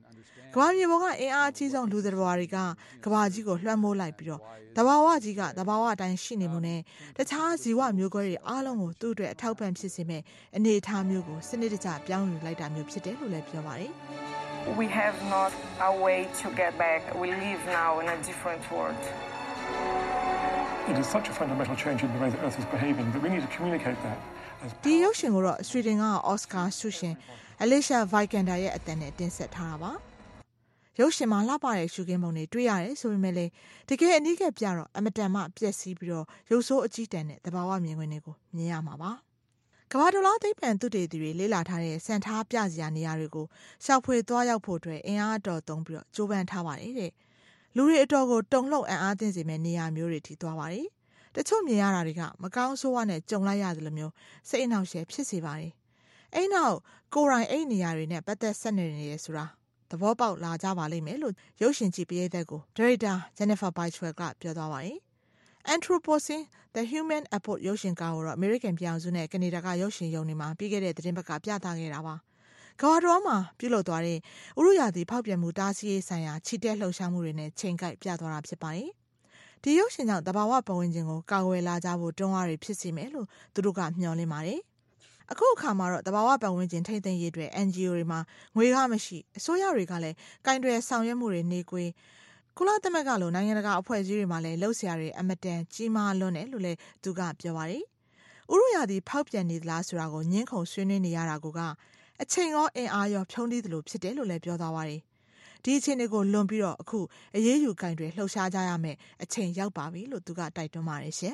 S6: ကမ္ဘာမြေပေါ်ကအင်အားအကြီးဆုံးလူသတ္တဝါတွေကကမ္ဘာကြီးကိုလွှမ်းမိုးလိုက်ပြီးတော့တဘာဝကြီးကတဘာဝအတိုင်းရှိနေမှုနဲ့တခြားဇီဝမျိုးကွဲတွေအားလုံးကိုသူ့အတွက်အထောက်ပံ့ဖြစ်စေမဲ့အနေအထားမျိုးကိုစနစ်တကျပြောင်းယူလိုက်တာမျိုးဖြစ်တယ်လို့လည်းပြောပါတယ်
S4: We have not a way to get back. We live now in a different world.
S5: It is such a fundamental change in the way the Earth is behaving that we need to communicate that.
S6: ဒီရုပ်ရှင်ကိုတော့ဆွီဒင်ကအော်စကာဆုရှင်အလီရှာဗိုင်ကန်ဒါရဲ့အသံနဲ့တင်ဆက်ထားတာပါရုပ်ရှင်မှာလှပတဲ့ရှုခင်းပုံတွေတွေ့ရတယ်ဆိုပေမဲ့လေတကယ်အနည်းကပြတော့အမတန်မှပြက်စီးပြီးတော့ရုပ်ဆိုးအကြီးတန်းတဲ့သဘာဝမြင်ကွင်းတွေကိုမြင်ရမှာပါကမ္ဘာတော်လားသိပ္ပံသုတေသီတွေလေ့လာထားတဲ့စံထားပြစရာနေရာတွေကိုရှောက်ဖွေသွားရောက်ဖို့အတွက်အင်အားအတော်သုံးပြီးတော့ကြိုးပမ်းထားပါတယ်တဲ့လူတွေအတော်ကိုတုံ့လှုပ်အံ့အားသင့်စေမဲ့နေရာမျိုးတွေထိသွားပါတယ်တချို့မြင်ရတာတွေကမကောင်းဆိုးဝါးနဲ့ကြုံလိုက်ရတယ်လို့မျိုးစိတ်အနှောက်အယှက်ဖြစ်စေပါတယ်အဲ့နောက်ကိုယ်တိုင်အဲ့နေရာတွေနဲ့ပတ်သက်ဆက်နေတယ်ဆိုတာသဘောပေါက်လာကြပါလိမ့်မယ်လို့ရုပ်ရှင်ကြည့်ပရိသတ်ကိုဒါရိုက်တာ Jennifer Bychwell ကပြောသွားပါတယ်Anthropocene The Human Apport ရုပ်ရှင်ကားကိုတော့ American ပြည်အောင်စုနဲ့ကနေဒါကရုပ်ရှင်ရုံတွေမှာပြီးခဲ့တဲ့သတင်းပတ်ကပြသခဲ့တာပါကမ္ဘာတော်မှာပြုလုပ်သွားတဲ့ဥရုရာသီဖောက်ပြန်မှုတားဆီးရေးဆိုင်ရာချီတက်လှုပ်ရှားမှုတွေနဲ့ချိန်ကိုက်ပြသွားတာဖြစ်ပါတယ်ဒီရုပ်ရှင်ကြောင့်တဘာဝပတ်ဝန်းကျင်ကိုကာကွယ်လာကြဖို့တွန်းအားတွေဖြစ်စေမယ်လို့သူတို့ကမျှော်လင့်ပါတယ်အခုအခါမှာတော့တဘာဝပတ်ဝန်းကျင်ထိန်းသိမ်းရေးအတွက် NGO တွေမှာငွေကားမရှိအစိုးရတွေကလည်းကင်တွယ်ဆောင်ရွက်မှုတွေနေကွေးကုလသမဂ္ဂလိုနိုင်ငံတကာအဖွဲ့အစည်းတွေမှာလည်းလှုပ်ရှားတွေအမတန်ကြီးမားလွန်းတယ်လို့လည်းသူကပြောပါတယ်ဥရုရာသီဖောက်ပြန်နေသလားဆိုတာကိုညှင်းခုန်ဆွေးနွေးနေရတာကအချိန်ရောအင်အားရောဖြုံးသီးသလိုဖြစ်တယ်လို့လည်းပြောသွားပါတယ်ဒီအချိန်တွေကိုလွန်ပြီးတော့အခုအရေးယူကင်တွေလှုပ်ရှားကြရမယ်အချိန်ရောက်ပါပြီလို့သူကတိုက်တွန်းပါတယ်ရှင်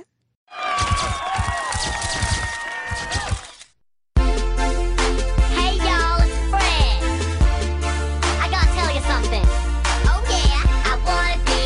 S1: Hey y'all, it's Fred. I gotta tell you something. Oh yeah, I wanna be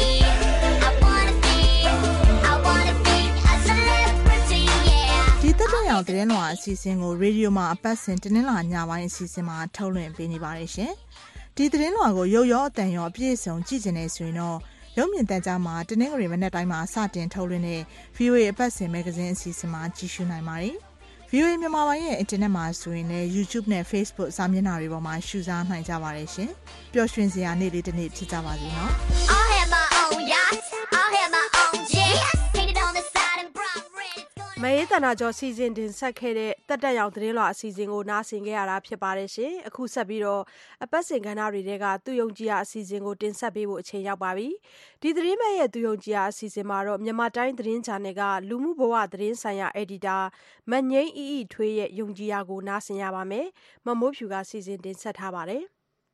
S1: a celebrity, yeah.
S6: ဒီတက်တဲ့ရောင်သတင်းလွှာအစီအစဉ်ကိုရေဒီယိုမှာအပတ်စဉ်တင်းလာညပိုင်းအစီအစဉ်မှာထုတ်လွှင့်ပေးနေပါတယ်ရှင်ဒီသတင်းလွှာကိုရုပ်ရောအတန်ရောအပြည့်စုံကြည့်ကျင်နေဆိုရင်တော့ရုပ်မြင်သံကြားမှာတနင်္ဂနွေမနက်တိုင်းမှာစတင်ထုတ်လွှင့်တဲ့ VOA အပတ်စဉ်မဂ္ဂဇင်းအစီအစဉ်မှာကြည့်ရှုနိုင်ပါတယ် VOA မြန်မာပိုင်းရဲ့အင်တာနက်မှာဆိုရင်လည်း YouTube နဲ့ Facebook စာမျက်နှာတွေပေါ်မှာရှုစားနိုင်ကြပါတယ်ရှင်ပျော်ရွှင်စရာနေ့လေးတစ်နေ့ဖြစ်ကြပါစေနော်
S1: I'll have my own yacht. I'll have my own jet. Painted on the side and bright red.
S2: မအေးတနာကျော်စီစဉ်တင်ဆက်ခဲ့တဲ့တက်တက်ရောင်သတင်းလွှာအစီအစဉ်ကိုနားဆင်ခဲ့ရတာဖြစ်ပါတယ်ရှင်အခုဆက်ပြီးတော့အပတ်စဉ်ကဏ္ဍတွေထဲကသူယုံကြည်ရာအစီအစဉ်ကိုတင်ဆက်ပေးဖို့အချိန်ရောက်ပါပြီဒီသတင်းမဲ့ရဲ့သူယုံကြည်ရာအစီအစဉ်မှာတော့မြန်မာတိုင်းသတင်းချန်နယ်ကလူမှုဘဝသတင်းဆိုင်ရာအက်ဒီတာမငိမ့်အီထွေးရဲ့ယုံကြည်ရာကိုနားဆင်ရပါမယ်မမိုးဖြူကစီစဉ်တင်ဆက်ထားပါတယ်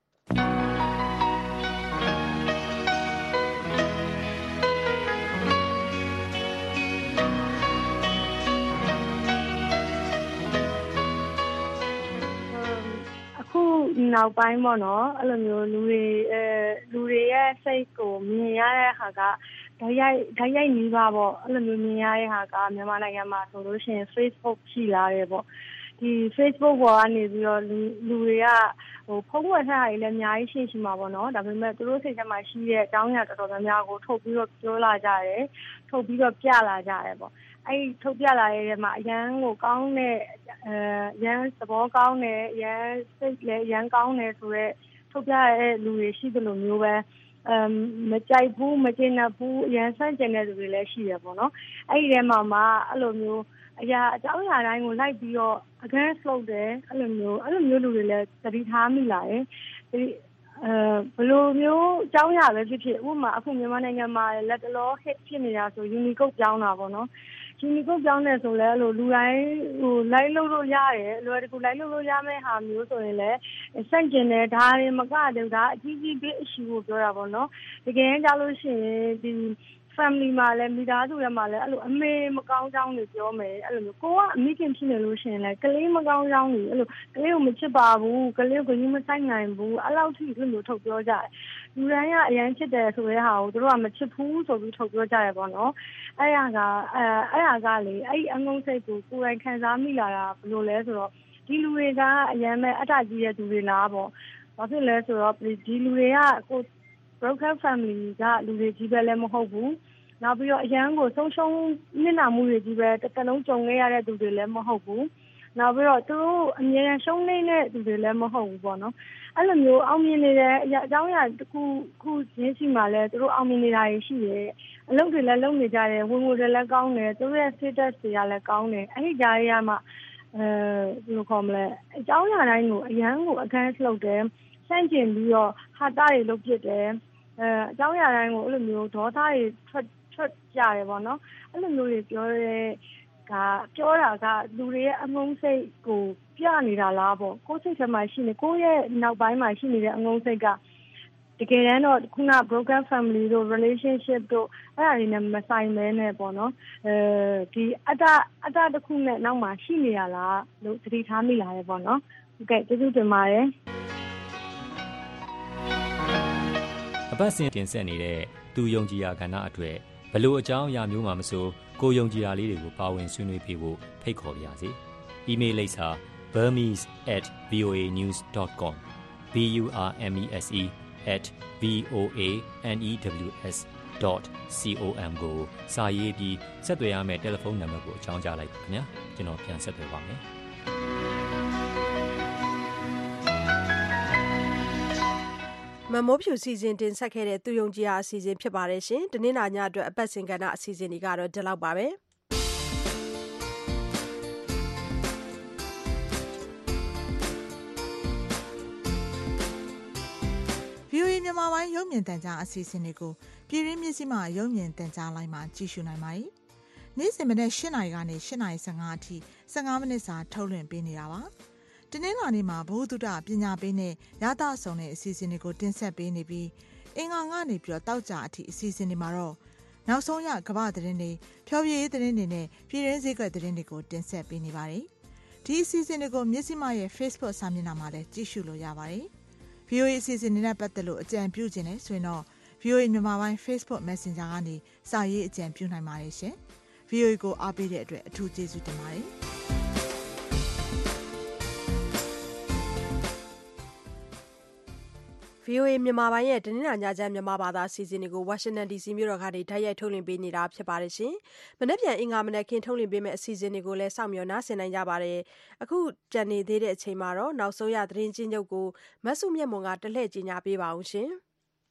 S16: နောက်ပိုင်းပေါ့နော်အဲ့လိုမျိုးလူတွေရဲ့စိတ်ကိုမြင်ရတဲ့ဟာကဓာတ်ရိုက်နီးပါပေါ့အဲ့လိုမျိုးမြင်ရတဲ့ဟာကမြန်မာနိုင်ငံမှာဆိုလို့ရှိရင် Facebook ရှိလာတယ်ပေါ့ဒီ Facebook ပေါ်ကနေပြီးတော့လူတွေကဖုန်းဝယ်ထားတာတွေလည်းအများကြီးရှိမှာပေါ့နော်ဒါပေမဲ့သူတို့စိတ်ထဲမှာရှိတဲ့အကြောင်းအရာတော်တော်များများကိုထုတ်ပြီးတော့ပြောလာကြတယ်ထုတ်ပြီးတော့ပြလာကြတယ်ပေါ့အဲ့ထုတ်ပြလာတဲ့မှာအရန်ကိုကောင်းတဲ့ရန်သဘောကောင်းတယ်ရန်စိတ်လည်းရန်ကောင်းတယ်ဆိုတော့ထုတ်ပြတဲ့လူတွေရှိတယ်လို့မျိုးပဲမကြိုက်ဘူးမကျင်ဘူးရန်ဆန့်ကျင်တဲ့လူတွေလည်းရှိတယ်ပေါ့နော်အဲ့ဒီထဲမှာအဲ့လိုမျိုးအကြောင်းအရာတိုင်းကိုလိုက်ပြီးတော့ against လုပ်တယ်အဲ့လိုမျိုးလူတွေလည်းသတိထားမိလာတယ်ဘယ်လိုမျိုးအကြောင်းအရာပဲဖြစ်ဖြစ်ဥပမာအခုမြန်မာနိုင်ငံမှာလက်တလော hit ဖြစ်နေတာဆို Unicode ပြောင်းတာပေါ့နော်Unicode ပြောင်းတယ်ဆိုလဲလူတိုင်းလိုက်လို့ရတယ်အလွယ်တကူလိုက်လို့ရမယ့်ဟာမျိုးဆိုရင်လည်းစန့်ကျင်တယ်ဒါတွေမကတယ်ဒါအကြီးကြီး big issue ကိုပြောတာပေါ့နော်တကယ်ကြလို့ရှိရင်ဒီ family မှာလည်းမိသားစုထဲမှာလည်းအဲ့လိုအမေမကောင်းကြောင်းတွေပြောမယ်အဲ့လိုမျိုးကိုကအမိခင်ဖြစ်နေလို့ရှိရင်လည်းကလေးမကောင်းကြောင်းတွေအဲ့လိုကလေးကိုမချစ်ပါဘူးကလေးကိုကြီးမဆိုင်နိုင်ဘူးအဲ့လောက်ထိအဲ့လိုထုတ်ပြောကြတယ်လူတိုင်းကအရန်ချစ်တယ်ဆိုတဲ့ဟာကိုတို့ကမချစ်ဘူးဆိုပြီးထုတ်ပြောကြရပေါ့နော်အဲ့ဟာကလေအဲ့အငုံစိတ်ကိုကိုယ်တိုင်ခံစားမိလာတာဘယ်လိုလဲဆိုတော့ဒီလူတွေကအရန်ပဲအတ္တကြီးတဲ့သူတွေလားပေါ့ဘာဖြစ်လဲဆိုတော့ဒီလူတွေကကိုbroken family ကလူတွေကြီးပဲလည်းမဟုတ်ဘူးနောက်ပြီးတော့အရန်ကိုဆုံးရှုံးနစ်နာမှုတွေကြီးပဲတစ်လုံးကြုံခဲ့ရတဲ့သူတွေလည်းမဟုတ်ဘူးနောက်ပြီးတော့သူတို့အမြဲတမ်းရှုံးနေတဲ့သူတွေလည်းမဟုတ်ဘူးပေါ့နော်အဲ့လိုမျိုးအောင်မြင်နေတဲ့အကြောင်းအရာတစ်ခုချင်းစီမှာလည်းသူတို့အောင်မြင်နေတာရှိတယ်အလုပ်တွေလည်းလုပ်နေကြတယ်ဝင်ငွေတွေလည်းကောင်းတယ်သူတို့ရဲ့ status တွေကလည်းကောင်းတယ်အဲ့ဒီကြားရမှာဘယ်လိုခေါ်မလဲအကြောင်းအရာတိုင်းကိုအရန်ကို against လုပ်တယ်ဆန့်ကျင်ပြီးတော့ဟာတာတွေလုပ်ဖြစ်တယ်အကြောင်းအရာတိုင်းကိုအဲ့လိုမျိုးဒေါသတွေထွက်ကြတယ်ပေါ့နော်အဲ့လိုမျိုးတွေပြောတာကလူတွေရဲ့အငုံစိတ်ကိုပြနေတာလားပေါ့ကိုယ်စိတ်ထဲမှာရှိနေကိုယ့်ရဲ့နောက်ပိုင်းမှာရှိနေတဲ့အငုံစိတ်ကတကယ်တမ်းတော့ခုန broken family တို့ relationship တို့အဲ့ဒါတွေနဲ့မဆိုင်မဲနဲ့ပေါ့နော်ဒီအတ္တတစ်ခုနဲ့နောက်မှာရှိနေရလားလို့သတိထားမိလာတယ်ပေါ့နော်ဟုတ်ကဲ့ကျေးဇူးတင်ပါတယ်
S19: အပတ်စဉ်တင်ဆက်နေတဲ့သူယုံကြည်ရာကဏ္ဍအတွက်ဘလို့အကြောင်းအရာမျိုးမှမဆိုကိုယုံကြည်ရာလေးတွေကိုပါဝင်ဆွေးနွေးပေးဖို့ဖိတ်ခေါ်ပါရစေ။ email လိပ်စာ burmese@voanews.com burmese@voanews.com ကိုစာရေးပြီးဆက်သွယ်ရမယ့်တယ်လီဖုန်းနံပါတ်ကိုအကြောင်းကြားလိုက်ပါခင်ဗျာကျွန်တော်ပြန်ဆက်သွယ်ပါမယ်
S2: မမိုးဖြူစီစဉ်တင်ဆက်ခဲ့တဲ့သူယုံကြည်ရာအစီအစဉ်ဖြစ်ပါတယ်ရှင်။ဒီနေ့ညအတွက်အပတ်စဉ်ကဏ္ဍအစီအစဉ်တွေကတော့ဒီလောက်ပါပဲ။
S6: VOA မြန်မာပိုင်းရုပ်မြင်သံကြားအစီအစဉ်တွေကိုပြည်ရင်းမြစ်ကြီးမှရုပ်မြင်သံကြားလိုင်းမှာကြည့်ရှုနိုင်ပါတယ်။နေ့စဉ်မနေ့8:00 နာရီကနေ8:15အထိ15မိနစ်စာထုတ်လွှင့်ပေးနေတာပါ။တနင်္လာနေ့မှာဘုဒ္ဓပညာပေးနဲ့ရသဆောင်တဲ့အစီအစဉ်တွေကိုတင်ဆက်ပေးနေပြီးအင်္ဂါကနေပြီးတော့တောက်ကြအထိအစီအစဉ်တွေမှာတော့နောက်ဆုံးရကမ္ဘာသတင်းတွေဖျော်ဖြေရေးသတင်းတွေနဲ့ပြည်တွင်းဈေးကွက်သတင်းတွေကိုတင်ဆက်ပေးနေပါတယ်။ဒီအစီအစဉ်တွေကိုမြစ်စီမရဲ့ Facebook စာမျက်နှာမှာလည်းကြည့်ရှုလို့ရပါတယ်။ VOA အစီအစဉ်တွေနဲ့ပတ်သက်လို့အကြံပြုခြင်းနဲ့ဆိုရင်တော့ VOA မြန်မာပိုင်း Facebook Messenger ကနေစာရေးအကြံပြုနိုင်ပါတယ်ရှင်။ VOA ကိုအားပေးတဲ့အတွက်အထူးကျေးဇူးတင်ပါတယ်။
S2: VOA မြန်မာပိုင်းရဲ့တနင်္လာညချမ်းမြန်မာဘာသာအစီအစဉ်တွေကို Washington DC မြို့တော်ကနေတိုက်ရိုက်ထုတ်လွှင့်ပေးနေတာဖြစ်ပါတယ်ရှင်။မနေ့ပြန်အင်္ဂါမနေ့ခင်းထုတ်လွှင့်ပေးမယ့်အစီအစဉ်တွေကိုလည်းစောင့်မျှော်နှားဆင်နိုင်ကြပါတယ်။အခုကြံနေသေးတဲ့အချိန်မှာတော့နောက်ဆုံးရသတင်းချင်းချုပ်ကိုမဆုမြတ်မွန်ကတလှည့်ကြီးညာပေးပါအောင်ရှင်။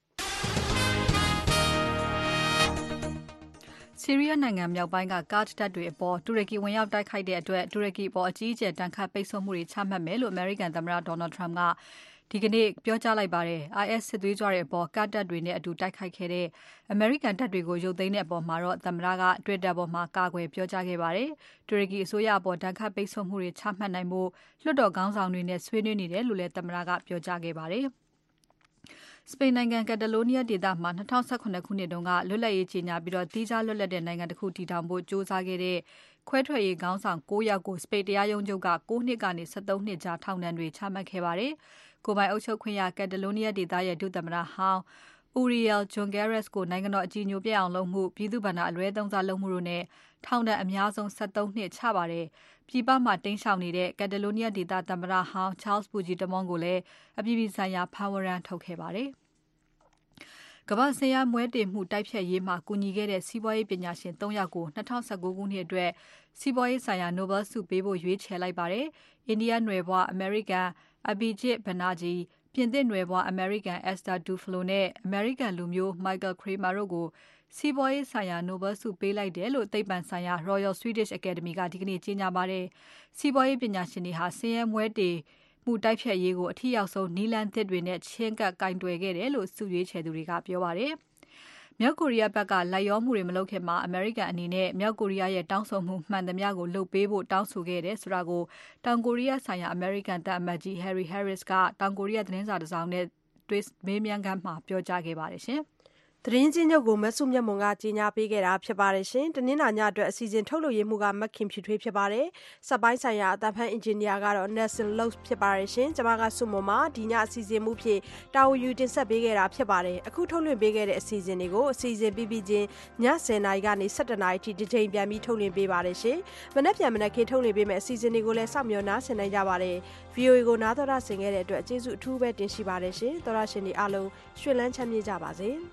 S3: ဆီးရီးယားနိုင်ငံမြောက်ပိုင်းကကာ့ဒ်တပ်တွေအပေါ်တူရကီဝင်ရောက်တိုက်ခိုက်တဲ့အတွက်တူရကီအပေါ်အကြီးအကျယ်တန်ခတ်ပိတ်ဆို့မှုတွေချမှတ်မယ်လို့အမေရိကန်သမ္မတ Donald Trump ကဒီကနေ့ပြောကြားလိုက်ပါတယ်။ IS စစ်သွေးကြွတွေအပေါ်ကာ့ဒ်တပ်တွေနဲ့အတူတိုက်ခိုက်ခဲ့တဲ့အမေရိကန်တပ်တွေကိုရုပ်သိမ်းတဲ့အပေါ်မှာတော့သမ္မတက Twitter ပေါ်မှာကာကွယ်ပြောကြားခဲ့ပါတယ်။တူရကီအစိုးရအပေါ်တန်ခတ်ပိတ်ဆို့မှုတွေချမှတ်နိုင်ဖို့လွှတ်တော်ခေါင်းဆောင်တွေနဲ့ဆွေးနွေးနေတယ်လို့လည်းသမ္မတကပြောကြားခဲ့ပါတယ်။စပိန်နိုင်ငံကက်တလိုးနီးယားဒေသမှာ2018ခုနှစ်တုန်းကလွတ်လပ်ရေးကြေညာပြီးတော့သီးခြားလွတ်လပ်တဲ့နိုင်ငံတစ်ခုတည်ထောင်ဖို့ကြိုးစားခဲ့တဲ့ခွဲထွက်ရေးခေါင်းဆောင်9ယောက်ကိုစပိန်တရားရုံးချုပ်က9နှစ်ကနေ13နှစ်ကြာထောင်ဒဏ်တွေချမှတ်ခဲ့ပါတယ်။ကိုယ်ပိုင်အုပ်ချုပ်ခွင့်ရကက်တလိုးနီးယားဒေသရဲ့ဒုသမ္မတဟောင်း Uriel Junqueras ကိုနိုင်ငံတော်အကြီးအကျယ်ပြည့်အောင်လုပ်မှုပြည်သူ့ဘဏ္ဍာအလွဲသုံးစားလုပ်မှုတို့နဲ့ထောင်ဒဏ်အများဆုံး13နှစ်ချပါတယ်။ပြည်ပမှာတိမ်းရှောင်နေတဲ့ကက်တလိုးနီးယားဒေသသမ္မတဟောင်း Charles Puigdemont ကိုလည်းအပြည်ပြည်ဆိုင်ရာဖမ်းဝရမ်းထုတ်ခဲ့ပါတယ်။ကမ္ဘာဆင်းရဲမွဲတေမှုတိုက်ဖျက်ရေးမှာကူညီခဲ့တဲ့စီးပွားရေးပညာရှင်3ယောက်ကို2019ခုနှစ်အတွက်စီးပွားရေးဆိုင်ရာ Nobel ဆုပေးဖို့ရွေးချယ်လိုက်ပါတယ်။ အိန္ဒိယနွယ်ဖွားအမေရိကန် Abhijit Banerjee ပြင်သစ်နွယ်ဖွားအမေရိကန် Esther Duflo နဲ့အမေရိကန်လူမျိုး Michael Kremer တို့ကိုစီးပွားရေးဆိုင်ရာ Nobel ဆုပေးလိုက်တယ်လို့သိပ္ပံဆိုင်ရာ Royal Swedish Academy ကဒီကနေ့ကြေညာပါတယ်။စီးပွားရေးပညာရှင်တွေဟာဆင်းရဲမွဲတေမှုတိုက်ဖြတ်ရေးကိုအထီရောက်ဆုံးနီလန်းသစ်တွေနဲ့ချင်းကပ်ကင်တွယ်ခဲ့တယ်လို့စုရွေးချယ်သူတွေကပြောပါတယ်။မြောက်ကိုရီးယားဘက်ကလိုက်ရောမှုတွေမလုပ်ခင်မှာအမေရိကန်အနေနဲ့မြောက်ကိုရီးယားရဲ့တောင်းဆိုမှုမှန်သမျှကိုလုပ်ပေးဖို့တောင်းဆိုခဲ့တယ်ဆိုတာကိုတောင်ကိုရီးယားဆိုင်ရာအမေရိကန်တပ်အမတ်ကြီး Harry Harris ကတောင်ကိုရီးယားသတင်းစာတစ်စောင်နဲ့တွေ့မေးမြန်းခန်းမှာပြောကြားခဲ့ပါတယ်ရှင်။
S2: သတင်းချင်းချုပ်ကိုမဆုမြတ်မွန်ကကြီးညာပေးခဲ့တာဖြစ်ပါတယ်ရှင်။တနင်္လာညအတွက်အစီအစဉ်ထုတ်လို့ရမှုကမခင်ဖြူထွေးဖြစ်ပါတယ်။စက်ပိုင်းဆိုင်ရာအတဖန်အင်ဂျင်နီယာကတော့ Nelson Lowe ဖြစ်ပါတယ်ရှင်။ကျွန်မကဆုမွန်ပါဒီညအစီအစဉ်မှုဖြစ်တာဝန်ယူတင်ဆက်ပေးခဲ့တာဖြစ်ပါတယ်။အခုထုတ်လွှင့်ပေးခဲ့တဲ့အစီအစဉ်တွေကိုအစီအစဉ်ပြီးချင်းည10:00နာရီကနေ17:00နာရီထိဒီချိန်ပြန်ပြီးထုတ်လွှင့်ပေးပါတယ်ရှင်။မနေ့ပြန်မနေ့ခင်းထုတ်လွှင့်ပေးမယ့်အစီအစဉ်တွေကိုလည်းစောင့်မျှော်နားဆင်နိုင်ကြပါတယ်။ VOA ကိုနားတော်တာဆင်ခဲ့တဲ့အတွက်ကျေးဇူးအထူးပဲတင်ရှိပါတယ်ရှင်။သောရရှင်တွေအားလုံးရွှင်လန်းချမ်းမြေ့ကြပါစေ။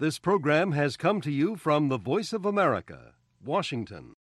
S7: This program has come to you from the Voice of America, Washington.